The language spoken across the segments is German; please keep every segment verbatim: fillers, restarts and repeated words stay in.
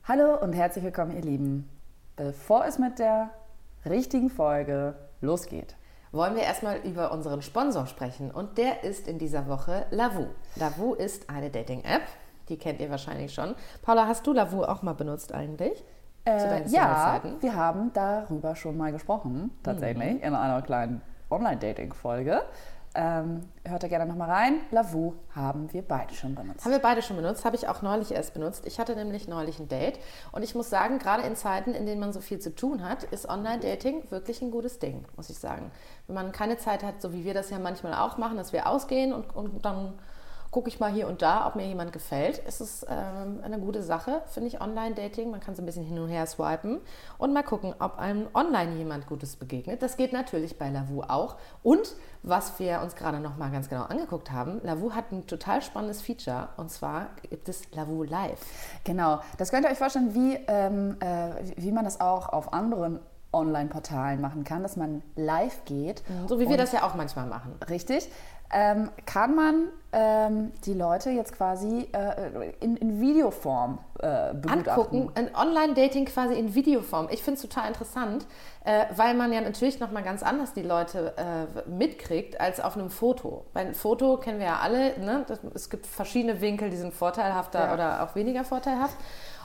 Hallo und herzlich willkommen, ihr Lieben. Bevor es mit der richtigen Folge losgeht, wollen wir erstmal über unseren Sponsor sprechen. Und der ist in dieser Woche Lavu. Lavu ist eine Dating-App, die kennt ihr wahrscheinlich schon. Paula, hast du Lavu auch mal benutzt eigentlich? Äh, ja, wir haben darüber schon mal gesprochen, tatsächlich, mhm. in einer kleinen Online-Dating-Folge. Ähm, hört da gerne nochmal rein. Lavu haben wir beide schon benutzt. Haben wir beide schon benutzt, habe ich auch neulich erst benutzt. Ich hatte nämlich neulich ein Date und ich muss sagen, gerade in Zeiten, in denen man so viel zu tun hat, ist Online-Dating wirklich ein gutes Ding, muss ich sagen. Wenn man keine Zeit hat, so wie wir das ja manchmal auch machen, dass wir ausgehen und, und dann gucke ich mal hier und da, ob mir jemand gefällt. Es ist ähm, eine gute Sache, finde ich, Online-Dating. Man kann so ein bisschen hin und her swipen und mal gucken, ob einem online jemand Gutes begegnet. Das geht natürlich bei Lavu auch. Und was wir uns gerade noch mal ganz genau angeguckt haben, Lavu hat ein total spannendes Feature und zwar gibt es Lavu Live. Genau, das könnt ihr euch vorstellen, wie, ähm, äh, wie man das auch auf anderen Online-Portalen machen kann, dass man live geht. So wie wir das ja auch manchmal machen. Richtig. Ähm, kann man ähm, die Leute jetzt quasi äh, in, in Videoform äh, begutachten. Angucken, ein Online-Dating quasi in Videoform. Ich finde es total interessant, äh, weil man ja natürlich nochmal ganz anders die Leute äh, mitkriegt als auf einem Foto. Bei einem Foto kennen wir ja alle, ne? Das, es gibt verschiedene Winkel, die sind vorteilhafter ja. oder auch weniger vorteilhaft.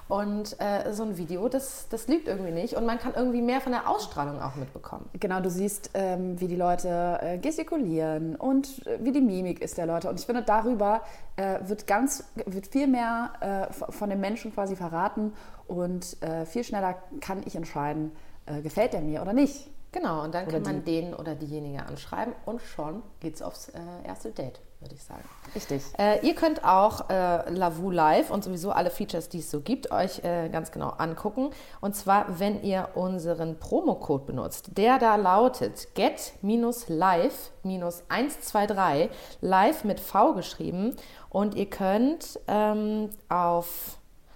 Und äh, so ein Video, das, das lügt irgendwie nicht. Und man kann irgendwie mehr von der Ausstrahlung auch mitbekommen. Genau, du siehst, ähm, wie die Leute äh, gestikulieren und äh, wie die Mimik ist der Leute. Und ich finde, darüber äh, wird, ganz, wird viel mehr äh, von den Menschen quasi verraten. Und äh, viel schneller kann ich entscheiden, äh, gefällt der mir oder nicht. Genau, und dann oder kann man die. den oder diejenige anschreiben und schon geht's aufs äh, erste Date, würde ich sagen. Richtig. Äh, ihr könnt auch äh, Lavu Live und sowieso alle Features, die es so gibt, euch äh, ganz genau angucken. Und zwar, wenn ihr unseren Promocode benutzt. Der da lautet get live eins zwei drei, live mit V geschrieben. Und ihr könnt ähm, auf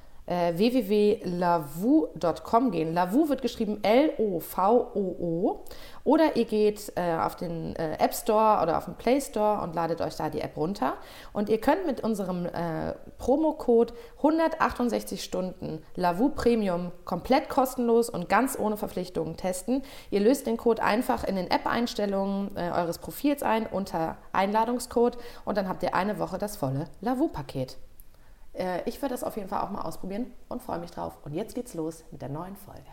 w w w punkt lavu punkt com gehen. Lavu wird geschrieben L O V O O. Oder ihr geht äh, auf den äh, App Store oder auf den Play Store und ladet euch da die App runter. Und ihr könnt mit unserem äh, Promocode hundertachtundsechzig Stunden Lavu Premium komplett kostenlos und ganz ohne Verpflichtungen testen. Ihr löst den Code einfach in den App-Einstellungen äh, eures Profils ein unter Einladungscode und dann habt ihr eine Woche das volle Lavu-Paket. Ich werde das auf jeden Fall auch mal ausprobieren und freue mich drauf. Und jetzt geht's los mit der neuen Folge.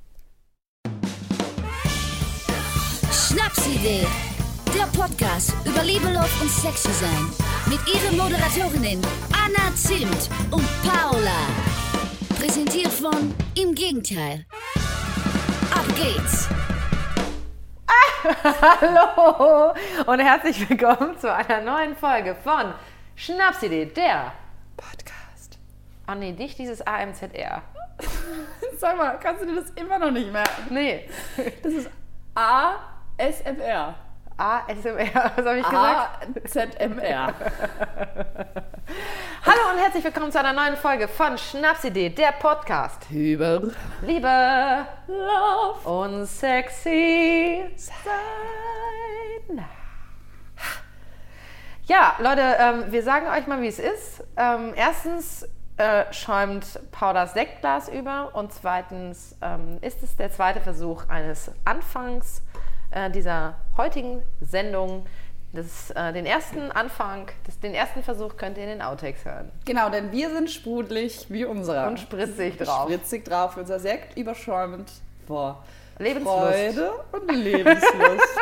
Schnapsidee, der Podcast über Liebe, Love und Sexdesign mit ihren Moderatorinnen Anna Zimt und Paula. Präsentiert von Im Gegenteil. Ab geht's! Hallo und herzlich willkommen zu einer neuen Folge von Schnapsidee, der Podcast. Oh nee, nicht dieses A M Z R. Sag mal, kannst du dir das immer noch nicht merken? Nee. Das ist A S M R. A S M R, was habe ich gesagt? A Z M R. Hallo und herzlich willkommen zu einer neuen Folge von Schnapsidee, der Podcast über Liebe, Love und sexy sein. Ja, Leute, ähm, wir sagen euch mal, wie es ist. Ähm, erstens äh, schäumt Paulas Sektglas über und zweitens ähm, ist es der zweite Versuch eines Anfangs äh, dieser heutigen Sendung. Das, äh, den ersten Anfang, das, den ersten Versuch könnt ihr in den Outtakes hören. Genau, denn wir sind sprudelig wie unserer. Und spritzig drauf. Spritzig drauf, unser Sekt überschäumend vor Lebenslust. Freude und Lebenslust.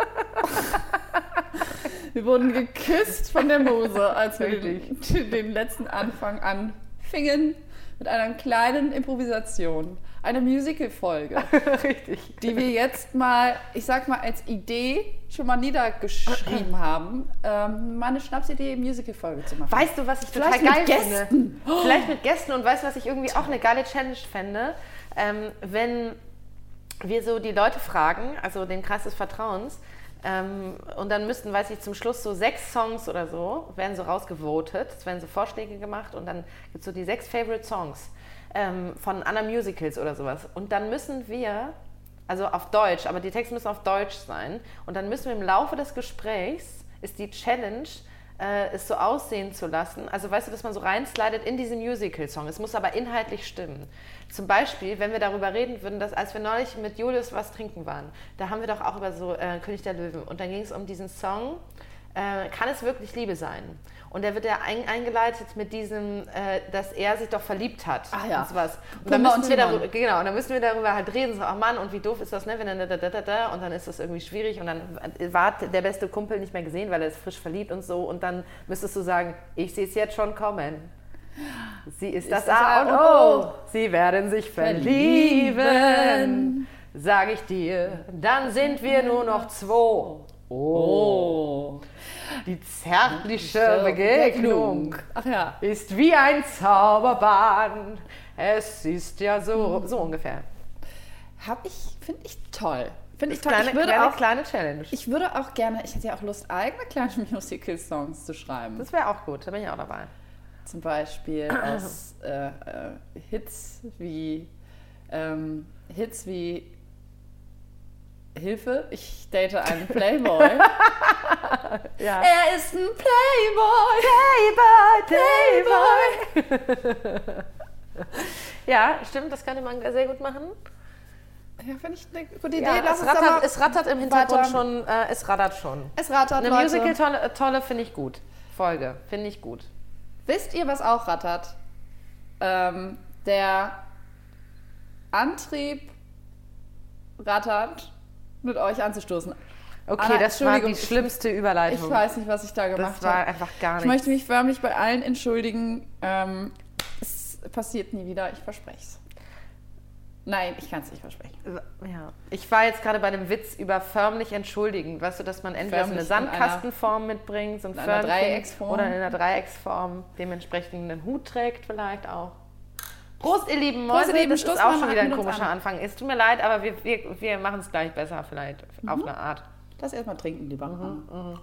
Wir wurden geküsst von der Muse, als wir den, den letzten Anfang anfingen mit einer kleinen Improvisation. Eine Musical-Folge. Richtig. Die wir jetzt mal, ich sag mal, als Idee schon mal niedergeschrieben haben, ähm, mal eine Schnapsidee, Musical-Folge zu machen. Weißt du, was ich total Vielleicht geil mit Gästen. finde? Oh. Vielleicht mit Gästen. Und weißt du, was ich irgendwie auch eine geile Challenge fände? Ähm, wenn wir so die Leute fragen, also den Kreis des Vertrauens, ähm, und dann müssten, weiß ich, zum Schluss so sechs Songs oder so, werden so rausgevotet, es werden so Vorschläge gemacht und dann gibt es so die sechs Favorite Songs ähm, von anderen Musicals oder sowas. Und dann müssen wir, also auf Deutsch, aber die Texte müssen auf Deutsch sein, und dann müssen wir im Laufe des Gesprächs, ist die Challenge, äh, es so aussehen zu lassen. Also weißt du, dass man so reinslidet in diesen Musical-Song. Es muss aber inhaltlich stimmen. Zum Beispiel, wenn wir darüber reden würden, dass als wir neulich mit Julius was trinken waren, da haben wir doch auch über so äh, König der Löwen und dann ging es um diesen Song, äh, kann es wirklich Liebe sein? Und der wird ja ein, eingeleitet mit diesem, äh, dass er sich doch verliebt hat. Ach ja. Und sowas. Und Pumba dann müssen und wir Timon. darüber, genau, und dann müssen wir darüber halt reden, so, ach Mann, und wie doof ist das, ne, wenn dann da, da, da, da, und dann ist das irgendwie schwierig und dann war der beste Kumpel nicht mehr gesehen, weil er ist frisch verliebt und so und dann müsstest du sagen, ich sehe es jetzt schon kommen. Sie ist, ist das, das A und O. Sie werden sich verlieben, verlieben. Sag ich dir, dann sind wir nur noch zwei. Oh. Die zärtliche Begegnung Ach ja. ist wie ein Zauberbahn. Es ist ja so, so ungefähr. Hab ich, finde ich toll. Finde ich Ist toll. Kleine, ich würde kleine, auch, kleine Challenge. ich würde auch gerne, ich hätte ja auch Lust, eigene kleine Musical-Songs zu schreiben. Das wäre auch gut, da bin ich auch dabei. Zum Beispiel aus äh, äh, Hits wie ähm, Hits wie Hilfe, ich date einen Playboy. Ja. Er ist ein Playboy. Playboy, Playboy. Ja, stimmt, das könnte man sehr gut machen. Ja, finde ich eine gute Idee. Ja, Lass es, uns rattert, aber es rattert im Hintergrund weiter. schon, äh, es rattert schon. Es rattert, Eine Leute. Musical-Tolle Tolle finde ich gut. Folge, finde ich gut. Wisst ihr, was auch rattert? Ähm, der Antrieb rattert, mit euch anzustoßen. Okay, Anna, das war die Entschuldigung, schlimmste Überleitung. Ich weiß nicht, was ich da gemacht Das war habe. einfach gar Ich nichts. möchte mich förmlich bei allen entschuldigen. Ähm, es passiert nie wieder, ich verspreche es. Nein, ich kann es nicht versprechen. Ja. Ich war jetzt gerade bei dem Witz über förmlich entschuldigen. Weißt du, dass man entweder Förmlich so eine in einer- Sandkastenform mitbringt, so ein in einer Förmchen, Dreiecksform. oder in einer Dreiecksform, dementsprechend einen Hut trägt vielleicht auch. Prost, ihr lieben Prost, Mäuse, ihr Lieben, das stoßen ist auch wir schon mal wieder ein mit uns komischer an. Anfang. Es tut mir leid, aber wir, wir, wir machen es gleich besser vielleicht, auf eine Art. Lass erstmal trinken, lieber. Mhm,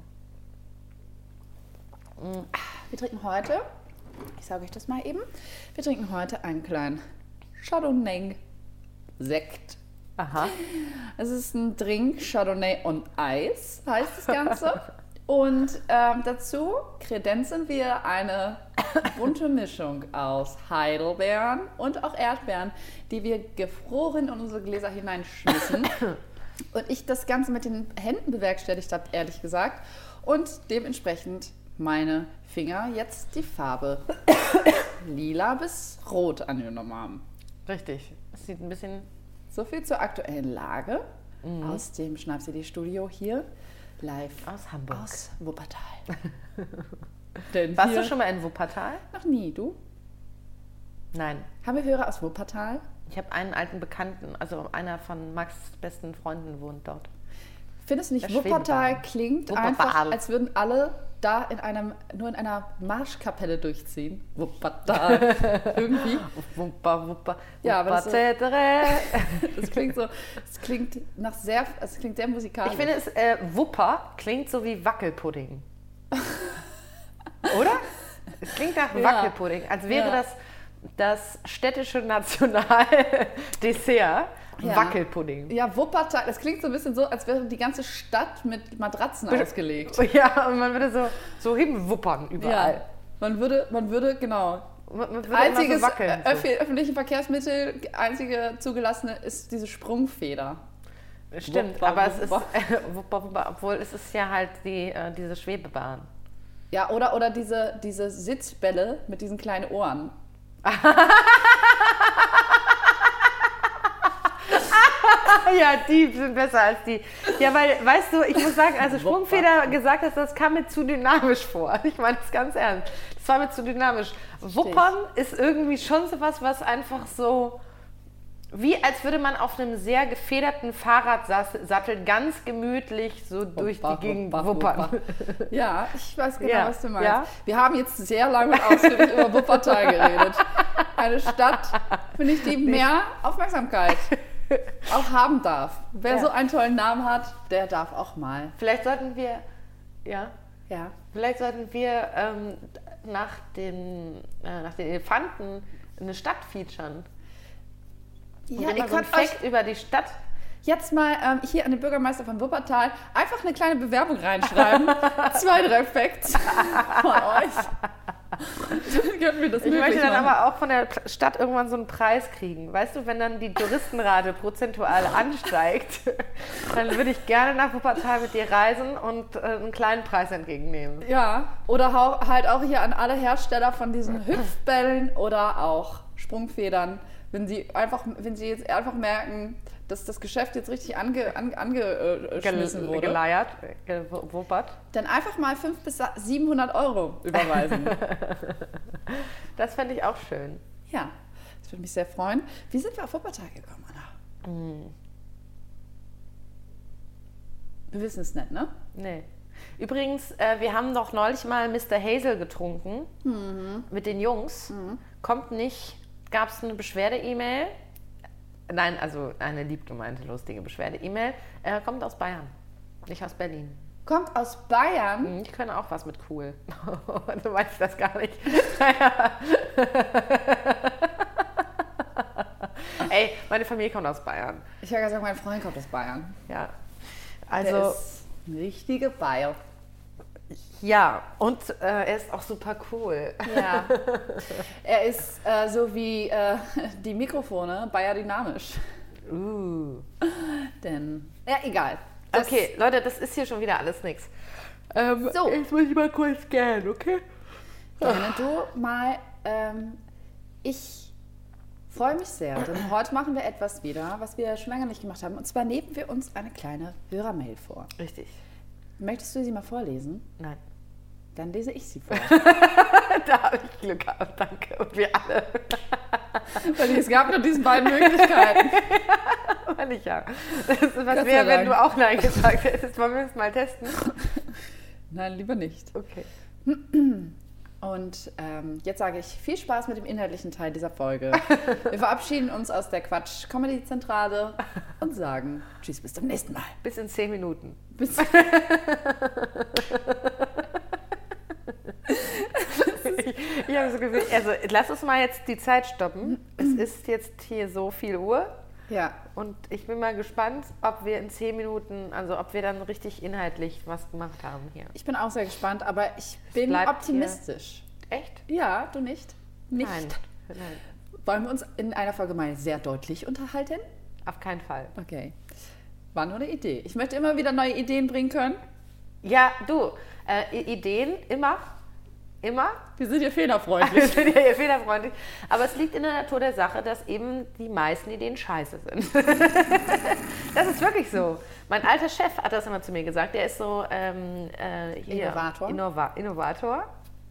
Wir trinken heute, ich sage euch das mal eben, wir trinken heute einen kleinen Chardonnay Sekt. Aha. Es ist ein Drink, Chardonnay on Eis heißt das Ganze. Und ähm, dazu kredenzen wir eine bunte Mischung aus Heidelbeeren und auch Erdbeeren, die wir gefroren in unsere Gläser hineinschmissen. Und ich das Ganze mit den Händen bewerkstelligt habe, ehrlich gesagt. Und dementsprechend meine Finger jetzt die Farbe lila bis rot angenommen haben. Richtig. Es sieht ein bisschen... So viel zur aktuellen Lage aus dem Schnapsidee-Studio hier live Aus Hamburg. aus Wuppertal. Denn Warst hier du schon mal in Wuppertal? noch nie, du? Nein. Haben wir Hörer aus Wuppertal? Ich habe einen alten Bekannten, also einer von Max' besten Freunden wohnt dort. Findest du nicht, Das Wuppertal Schwebebahn. klingt Wuppertal. einfach, als würden alle da in einem, nur in einer Marschkapelle durchziehen? Wuppertal. Irgendwie. Wupper, Wupper, Ja, aber das ist so- Wuppertätere. Das klingt so, es klingt nach sehr, es klingt sehr musikalisch. Ich finde, es, äh, Wupper klingt so wie Wackelpudding. Oder? Es klingt nach Ja. Wackelpudding, als wäre Ja. das das städtische Nationaldessert Ja. Wackelpudding. Ja, Wuppertal, das klingt so ein bisschen so, als wäre die ganze Stadt mit Matratzen ausgelegt. Ja, und man würde so, so hinwuppern überall. Ja, man würde, man würde, genau. Man, man würde Einziges immer so wackeln. äh, So. öffi- öffentliche Verkehrsmittel, einzige zugelassene ist diese Sprungfeder. Stimmt, Wupper, aber es ist Wupper. äh, Wupper, Wupper, obwohl es ist ja halt die, äh, diese Schwebebahn. Ja, oder, oder diese, diese Sitzbälle mit diesen kleinen Ohren. Ja, die sind besser als die. Ja, weil, weißt du, ich muss sagen, als du Sprungfeder gesagt hast, das kam mir zu dynamisch vor. Ich meine das ganz ernst. Das war mir zu dynamisch. Wuppern ist irgendwie schon so was, was einfach so, wie als würde man auf einem sehr gefederten Fahrradsattel ganz gemütlich so durch Wupper, die Gegend Wupper, wuppern. Wupper. Ja, ich weiß genau, Ja, was du meinst. ja. Wir haben jetzt sehr lange und ausführlich über Wuppertal geredet. Eine Stadt, finde ich, die mehr Aufmerksamkeit auch haben darf. Wer Ja. so einen tollen Namen hat, der darf auch mal. Vielleicht sollten wir, ja, Ja. vielleicht sollten wir ähm, nach, den, äh, nach den Elefanten eine Stadt featuren. Und Ja, immer ihr so ein könnt euch, Fact über die Stadt jetzt mal ähm, hier an den Bürgermeister von Wuppertal einfach eine kleine Bewerbung reinschreiben. Zwei, drei Facts von euch. Dann können wir das Ich möchte dann machen. aber auch von der Stadt irgendwann so einen Preis kriegen. Weißt du, wenn dann die Touristenrate prozentual ansteigt, dann würde ich gerne nach Wuppertal mit dir reisen und äh, einen kleinen Preis entgegennehmen. Ja, oder hau- halt auch hier an alle Hersteller von diesen Hüpfbällen oder auch Sprungfedern, wenn sie einfach, wenn sie jetzt einfach merken, dass das Geschäft jetzt richtig ange, an, angeschmissen wurde, Geleiert, gewuppert. dann einfach mal fünfhundert bis siebenhundert Euro überweisen. Das fände ich auch schön. Ja, das würde mich sehr freuen. Wie sind wir auf Wuppertal gekommen, Anna? Mm. Wir wissen es nicht, ne? Nee. Übrigens, äh, wir haben doch neulich mal Mister Hazel getrunken Mhm. mit den Jungs. Mhm. Kommt nicht, gab es eine Beschwerde-E-Mail? Nein, also eine lieb gemeinte, lustige Beschwerde-E-Mail. Äh, kommt aus Bayern, nicht aus Berlin. Kommt aus Bayern. Mhm, die können auch was mit cool. Du meinst das gar nicht. Ey, meine Familie kommt aus Bayern. Ich habe gesagt, mein Freund kommt aus Bayern. Ja. Der Also, ist ein richtiger Bayer. ja, und äh, er ist auch super cool. Ja. Er ist äh, so wie äh, die Mikrofone Bayer dynamisch. Uh. Denn, ja, egal. Das- Okay, Leute, das ist hier schon wieder alles nix. Ähm, So. Jetzt muss ich mal kurz gehen, okay? Gerne du mal. Ähm, ich freue mich sehr, denn heute machen wir etwas wieder, was wir schon lange nicht gemacht haben. Und zwar nehmen wir uns eine kleine Hörermail vor. Richtig. Möchtest du sie mal vorlesen? Nein. Dann lese ich sie vor. Da habe ich Glück gehabt, danke. Und wir alle. Weil es gab nur diese beiden Möglichkeiten. Weil ich ja. Das ist, was Gott sei wäre, wenn Dank. du auch Nein gesagt hättest. Wollen wir es mal testen? Nein, lieber nicht. Okay. Und ähm, jetzt sage ich viel Spaß mit dem inhaltlichen Teil dieser Folge. Wir verabschieden uns aus der Quatsch-Comedy-Zentrale und sagen Tschüss, bis zum nächsten Mal. Bis in zehn Minuten. Bis Ich, ich habe so Gefühl, also lass uns mal jetzt die Zeit stoppen. Es ist jetzt hier so viel Uhr. ja, Und ich bin mal gespannt, ob wir in zehn Minuten, also ob wir dann richtig inhaltlich was gemacht haben hier. ich bin auch sehr gespannt, aber ich bin bleibt optimistisch. Echt? Ja, du nicht? Nicht. Nein. Nein. Wollen wir uns in einer Folge mal sehr deutlich unterhalten? Auf keinen Fall. Okay. War nur eine Idee. Ich möchte immer wieder neue Ideen bringen können. Ja, du, äh, I- Ideen immer, immer. Wir sind hier Wir fehlerfreundlich. sind ja hier fehlerfreundlich. Aber es liegt in der Natur der Sache, dass eben die meisten Ideen scheiße sind. Das ist wirklich so. Mein alter Chef hat das immer zu mir gesagt. Der ist so ähm, äh, hier, Innovator? Innova- Innovator.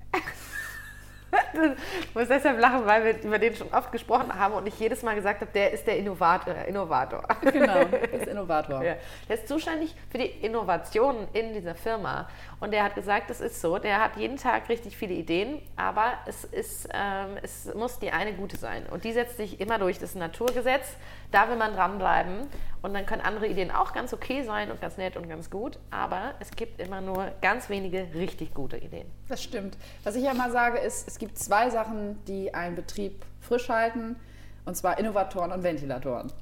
Ich muss deshalb lachen, weil wir über den schon oft gesprochen haben und ich jedes Mal gesagt habe, der ist der Innovator. Innovator. Genau, das ist Innovator. Ja. Der ist zuständig für die Innovationen in dieser Firma. Und der hat gesagt, das ist so, der hat jeden Tag richtig viele Ideen, aber es, ist, ähm, es muss die eine gute sein. Und die setzt sich immer durch, das ist ein Naturgesetz, da will man dranbleiben. Und dann können andere Ideen auch ganz okay sein und ganz nett und ganz gut, aber es gibt immer nur ganz wenige richtig gute Ideen. Das stimmt. Was ich ja immer sage, ist, es gibt zwei Sachen, die einen Betrieb frisch halten, und zwar Innovatoren und Ventilatoren.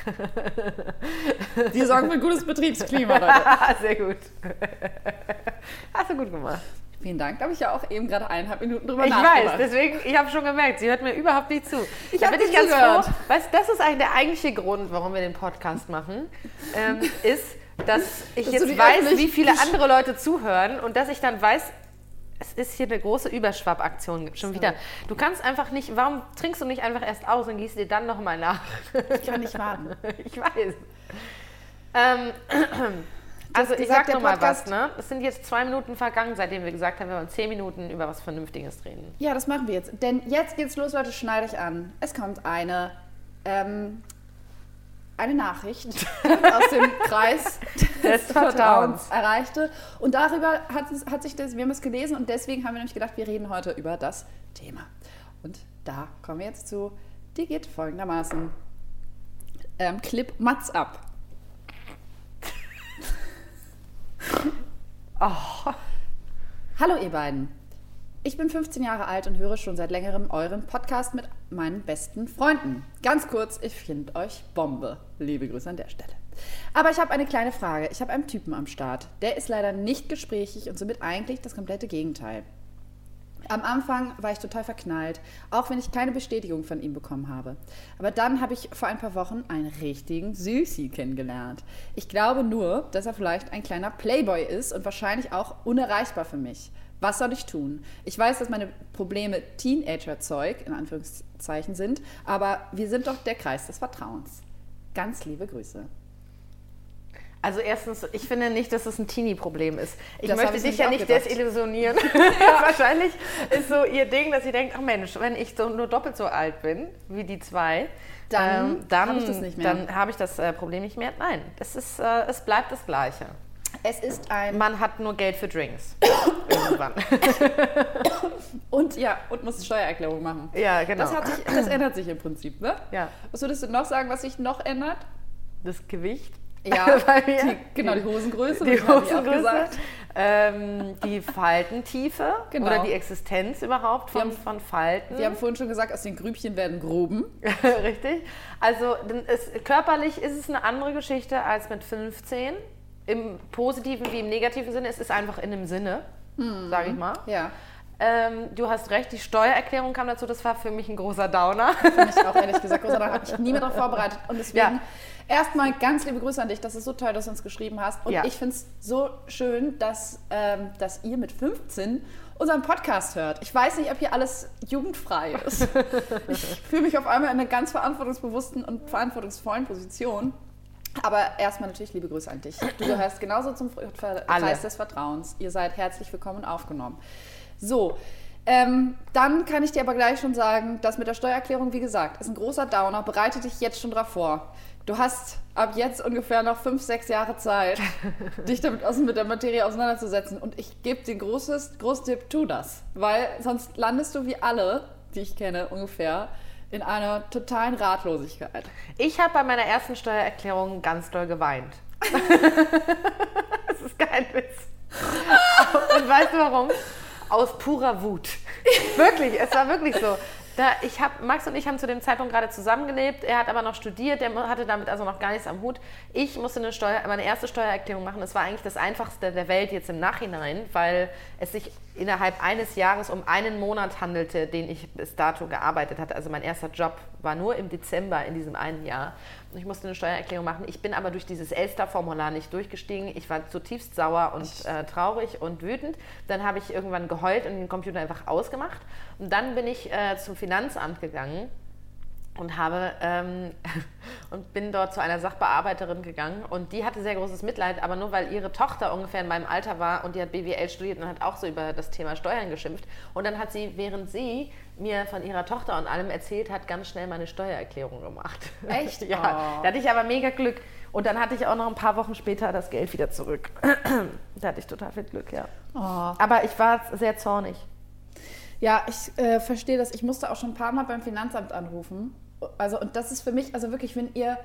Die sorgen für ein gutes Betriebsklima, Leute. Sehr gut. Hast du gut gemacht. Vielen Dank. Da habe ich ja auch eben gerade eineinhalb Minuten drüber Ich nachgedacht. weiß, deswegen, ich habe schon gemerkt, sie hört mir überhaupt nicht zu. Ich Da hab bin ich dir ganz zugehört. froh. Weißt du, das ist eigentlich der eigentliche Grund, warum wir den Podcast machen, ähm, ist, dass ich Dass jetzt du die weiß, öffentlich- wie viele andere Leute zuhören und dass ich dann weiß, es ist hier eine große Überschwappaktion gibt schon So. wieder. Du kannst einfach nicht, warum trinkst du nicht einfach erst aus und gießt dir dann nochmal nach? Ich kann nicht warten. Ich weiß. Ähm, also ich gesagt, sag der noch mal was, Podcast- ne? Es sind jetzt zwei Minuten vergangen, seitdem wir gesagt haben, wir wollen zehn Minuten über was Vernünftiges reden. Ja, das machen wir jetzt. Denn jetzt geht's los, Leute, schnallt euch an. Es kommt eine, ähm, eine Nachricht aus dem Kreis des Vertrauens erreichte. Und darüber hat, es, hat sich das, wir haben es gelesen und deswegen haben wir nämlich gedacht, wir reden heute über das Thema. Und da kommen wir jetzt zu, die geht folgendermaßen. Ähm, Clip Mats ab. Oh. Hallo ihr beiden. Ich bin fünfzehn Jahre alt und höre schon seit längerem euren Podcast mit meinen besten Freunden. Ganz kurz, ich finde euch Bombe. Liebe Grüße an der Stelle. Aber ich habe eine kleine Frage. Ich habe einen Typen am Start. Der ist leider nicht gesprächig und somit eigentlich das komplette Gegenteil. Am Anfang war ich total verknallt, auch wenn ich keine Bestätigung von ihm bekommen habe. Aber dann habe ich vor ein paar Wochen einen richtigen Süßi kennengelernt. Ich glaube nur, dass er vielleicht ein kleiner Playboy ist und wahrscheinlich auch unerreichbar für mich. Was soll ich tun? Ich weiß, dass meine Probleme Teenager-Zeug, in Anführungszeichen, sind, aber wir sind doch der Kreis des Vertrauens. Ganz liebe Grüße. Also erstens, ich finde nicht, dass es ein Teenie-Problem ist. Ich Das möchte ich dich ja nicht gedacht. desillusionieren. Ja. Wahrscheinlich ist so ihr Ding, dass sie denkt, ach Mensch, wenn ich so nur doppelt so alt bin wie die zwei, Dann ähm, dann habe ich das nicht mehr. Dann habe ich das äh, Problem nicht mehr. Nein, es, ist, äh, es bleibt das Gleiche. Es ist ein... Man hat nur Geld für Drinks. Irgendwann. Und ja, und muss Steuererklärung machen. Ja, genau. Das, hat sich, das ändert sich im Prinzip, ne? Ja. Was würdest du noch sagen, was sich noch ändert? Das Gewicht. Ja, Bei mir. die, genau, die Hosengröße. Die das habe ich auch Hosengröße, gesagt. ähm, die Faltentiefe Genau. oder die Existenz überhaupt von, Wir haben- von Falten. Wir haben vorhin schon gesagt, aus den Grübchen werden Gruben. Richtig. Also denn es, körperlich ist es eine andere Geschichte als mit fünfzehn. Im positiven wie im negativen Sinne. Es ist einfach in dem Sinne, Mhm. sage ich mal. Ja, Ähm, du hast recht, die Steuererklärung kam dazu. Das war für mich ein großer Downer. finde ich auch ehrlich gesagt. Gott sei Dank habe ich nie mehr darauf vorbereitet. Und deswegen Ja. erstmal ganz liebe Grüße an dich. Das ist so toll, dass du uns geschrieben hast. Und Ja. ich finde es so schön, dass, ähm, dass ihr mit fünfzehn unseren Podcast hört. Ich weiß nicht, ob hier alles jugendfrei ist. Ich fühle mich auf einmal in einer ganz verantwortungsbewussten und verantwortungsvollen Position. Aber erstmal natürlich liebe Grüße an dich. Du gehörst genauso zum Ver- Alle. Kreis des Vertrauens. Ihr seid herzlich willkommen und aufgenommen. So, ähm, dann kann ich dir aber gleich schon sagen, dass mit der Steuererklärung, wie gesagt, ist ein großer Downer. Bereite dich jetzt schon drauf vor. Du hast ab jetzt ungefähr noch fünf, sechs Jahre Zeit, dich damit aus, mit der Materie auseinanderzusetzen. Und ich gebe dir großes, großen Tipp, tu das. Weil sonst landest du wie alle, die ich kenne ungefähr, in einer totalen Ratlosigkeit. Ich habe bei meiner ersten Steuererklärung ganz doll geweint. Das ist kein Witz. Und weißt du warum? Aus purer Wut. Wirklich, es war wirklich so. Da, ich hab, Max und ich haben zu dem Zeitpunkt gerade zusammengelebt. Er hat aber noch studiert, er hatte damit also noch gar nichts am Hut. Ich musste eine Steuer, meine erste Steuererklärung machen. Das war eigentlich das Einfachste der Welt jetzt im Nachhinein, weil es sich innerhalb eines Jahres um einen Monat handelte, den ich bis dato gearbeitet hatte. Also mein erster Job war nur im Dezember in diesem einen Jahr. Ich musste eine Steuererklärung machen. Ich bin aber durch dieses Elster-Formular nicht durchgestiegen. Ich war zutiefst sauer und äh, traurig und wütend. Dann habe ich irgendwann geheult und den Computer einfach ausgemacht. Und dann bin ich äh, zum Finanzamt gegangen und habe ähm, und bin dort zu einer Sachbearbeiterin gegangen und die hatte sehr großes Mitleid, aber nur weil ihre Tochter ungefähr in meinem Alter war und die hat B W L studiert und hat auch so über das Thema Steuern geschimpft und dann hat sie, während sie mir von ihrer Tochter und allem erzählt hat, ganz schnell meine Steuererklärung gemacht. Echt? Ja, Oh. da hatte ich aber mega Glück und dann hatte ich auch noch ein paar Wochen später das Geld wieder zurück. Da hatte ich total viel Glück, ja. Oh. Aber ich war sehr zornig. Ja, ich äh, verstehe das. Ich musste auch schon ein paar Mal beim Finanzamt anrufen. Also, und das ist für mich, also wirklich, wenn ihr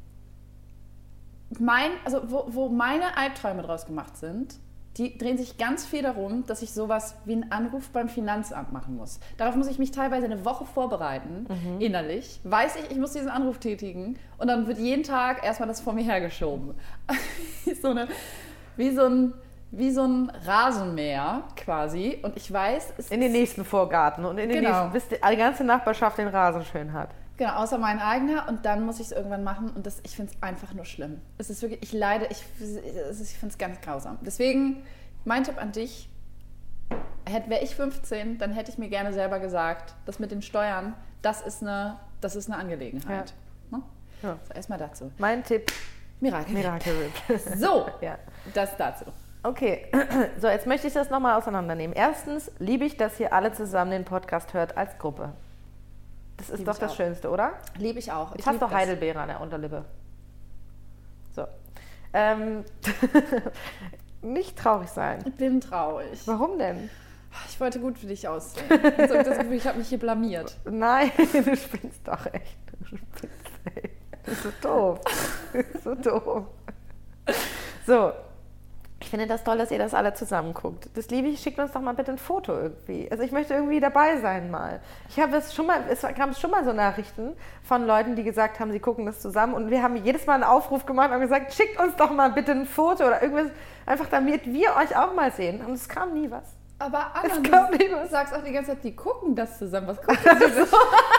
mein, also wo, wo meine Albträume draus gemacht sind, die drehen sich ganz viel darum, dass ich sowas wie einen Anruf beim Finanzamt machen muss. Darauf muss ich mich teilweise eine Woche vorbereiten, mhm. innerlich. Weiß ich, ich muss diesen Anruf tätigen und dann wird jeden Tag erstmal das vor mir hergeschoben. so eine, wie so ein Wie so ein Rasenmäher quasi. Und ich weiß, es In den nächsten Vorgarten und in den Genau. nächsten, bis die, die ganze Nachbarschaft den Rasen schön hat. Genau, außer mein eigener. Und dann muss ich es irgendwann machen. Und das, ich finde es einfach nur schlimm. Es ist wirklich, ich leide, ich, ich finde es ganz grausam. Deswegen, mein Tipp an dich, wäre ich fünfzehn, dann hätte ich mir gerne selber gesagt, das mit den Steuern, das ist eine, das ist eine Angelegenheit. Ne? Ja. So, erstmal dazu. Mein Tipp, Mirakel. Miracle Whip. So, Ja. das dazu. Okay, so jetzt möchte ich das nochmal auseinandernehmen. Erstens liebe ich, dass ihr alle zusammen den Podcast hört als Gruppe. Das ist Lieb doch ich das auch. Schönste, oder? Liebe ich auch. Ich Jetzt hast lieb du das. Heidelbeere an der Unterlippe. So. Ähm, nicht traurig sein. Ich bin traurig. Warum denn? Ich wollte gut für dich aussehen. Jetzt habe ich das Gefühl, ich habe mich hier blamiert. Nein, du spinnst doch echt. Du spinnst echt. Das ist so doof. Das ist so doof. So. Ich finde das toll, dass ihr das alle zusammen guckt. Das liebe ich. Schickt uns doch mal bitte ein Foto irgendwie. Also ich möchte irgendwie dabei sein mal. Ich habe es schon mal, es kam schon mal so Nachrichten von Leuten, die gesagt haben, sie gucken das zusammen. Und wir haben jedes Mal einen Aufruf gemacht und gesagt, schickt uns doch mal bitte ein Foto oder irgendwas, einfach damit wir euch auch mal sehen. Und es kam nie was. Aber Anna, es kam du nie was. sagst auch die ganze Zeit, die gucken das zusammen. Was gucken sie denn?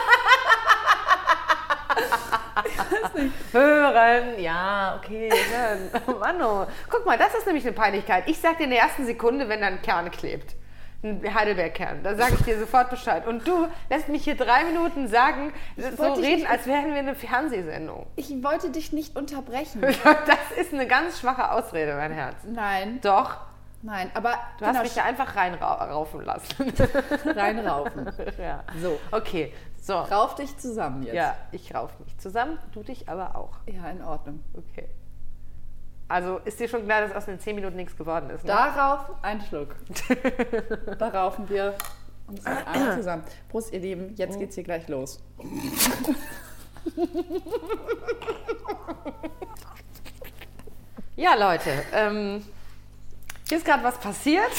Hören, ja, okay, hören. Oh Mann, oh. Guck mal, das ist nämlich eine Peinlichkeit. Ich sag dir in der ersten Sekunde, wenn da ein Kern klebt, ein Heidelbeerkern, da sage ich dir sofort Bescheid. Und du lässt mich hier drei Minuten sagen, so reden, als wären wir eine Fernsehsendung. Ich wollte dich nicht unterbrechen. Das ist eine ganz schwache Ausrede, mein Herz. Nein. Doch. Nein, aber... Du hast mich da einfach reinraufen lassen. Reinraufen. Ja. So. Okay, so. Rauf dich zusammen jetzt. Ja, ich rauf mich zusammen, du dich aber auch. Ja, in Ordnung. Okay. Also ist dir schon klar, dass aus den zehn Minuten nichts geworden ist, ne? Darauf ein Schluck. Da raufen wir uns einmal zusammen. Prost, ihr Lieben, jetzt geht's hier gleich los. Ja, Leute, ähm, hier ist gerade was passiert.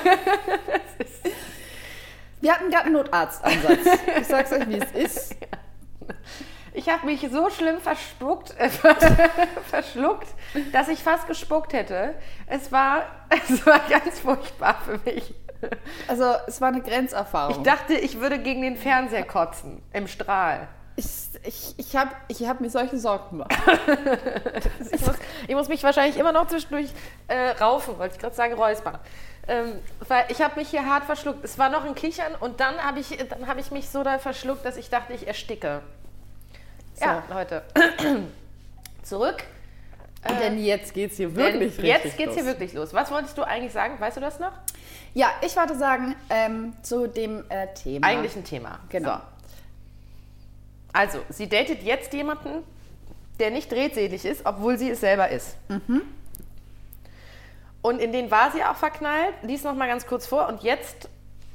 Wir hatten gerade einen Notarztansatz. Ich sag's euch, wie es ist. Ich habe mich so schlimm verspuckt, äh, verschluckt, dass ich fast gespuckt hätte. Es war, es war ganz furchtbar für mich. Also, es war eine Grenzerfahrung. Ich dachte, ich würde gegen den Fernseher kotzen, im Strahl. Ich, ich, ich habe ich hab mir solche Sorgen gemacht. ich, muss, ich muss mich wahrscheinlich immer noch zwischendurch äh, raufen, wollte ich gerade sagen, räuspern. Ähm, weil ich habe mich hier hart verschluckt. Es war noch ein Kichern und dann habe ich, dann hab ich mich so da verschluckt, dass ich dachte, ich ersticke. So. Ja, Leute. Zurück. Äh, denn jetzt geht's hier wirklich denn Jetzt geht's los. hier wirklich los. Was wolltest du eigentlich sagen? Weißt du das noch? Ja, ich wollte sagen, ähm, zu dem äh, Thema. Eigentlich ein Thema. Genau. So. Also, sie datet jetzt jemanden, der nicht redselig ist, obwohl sie es selber ist. Mhm. Und in den war sie auch verknallt. Lies noch mal ganz kurz vor. Und jetzt,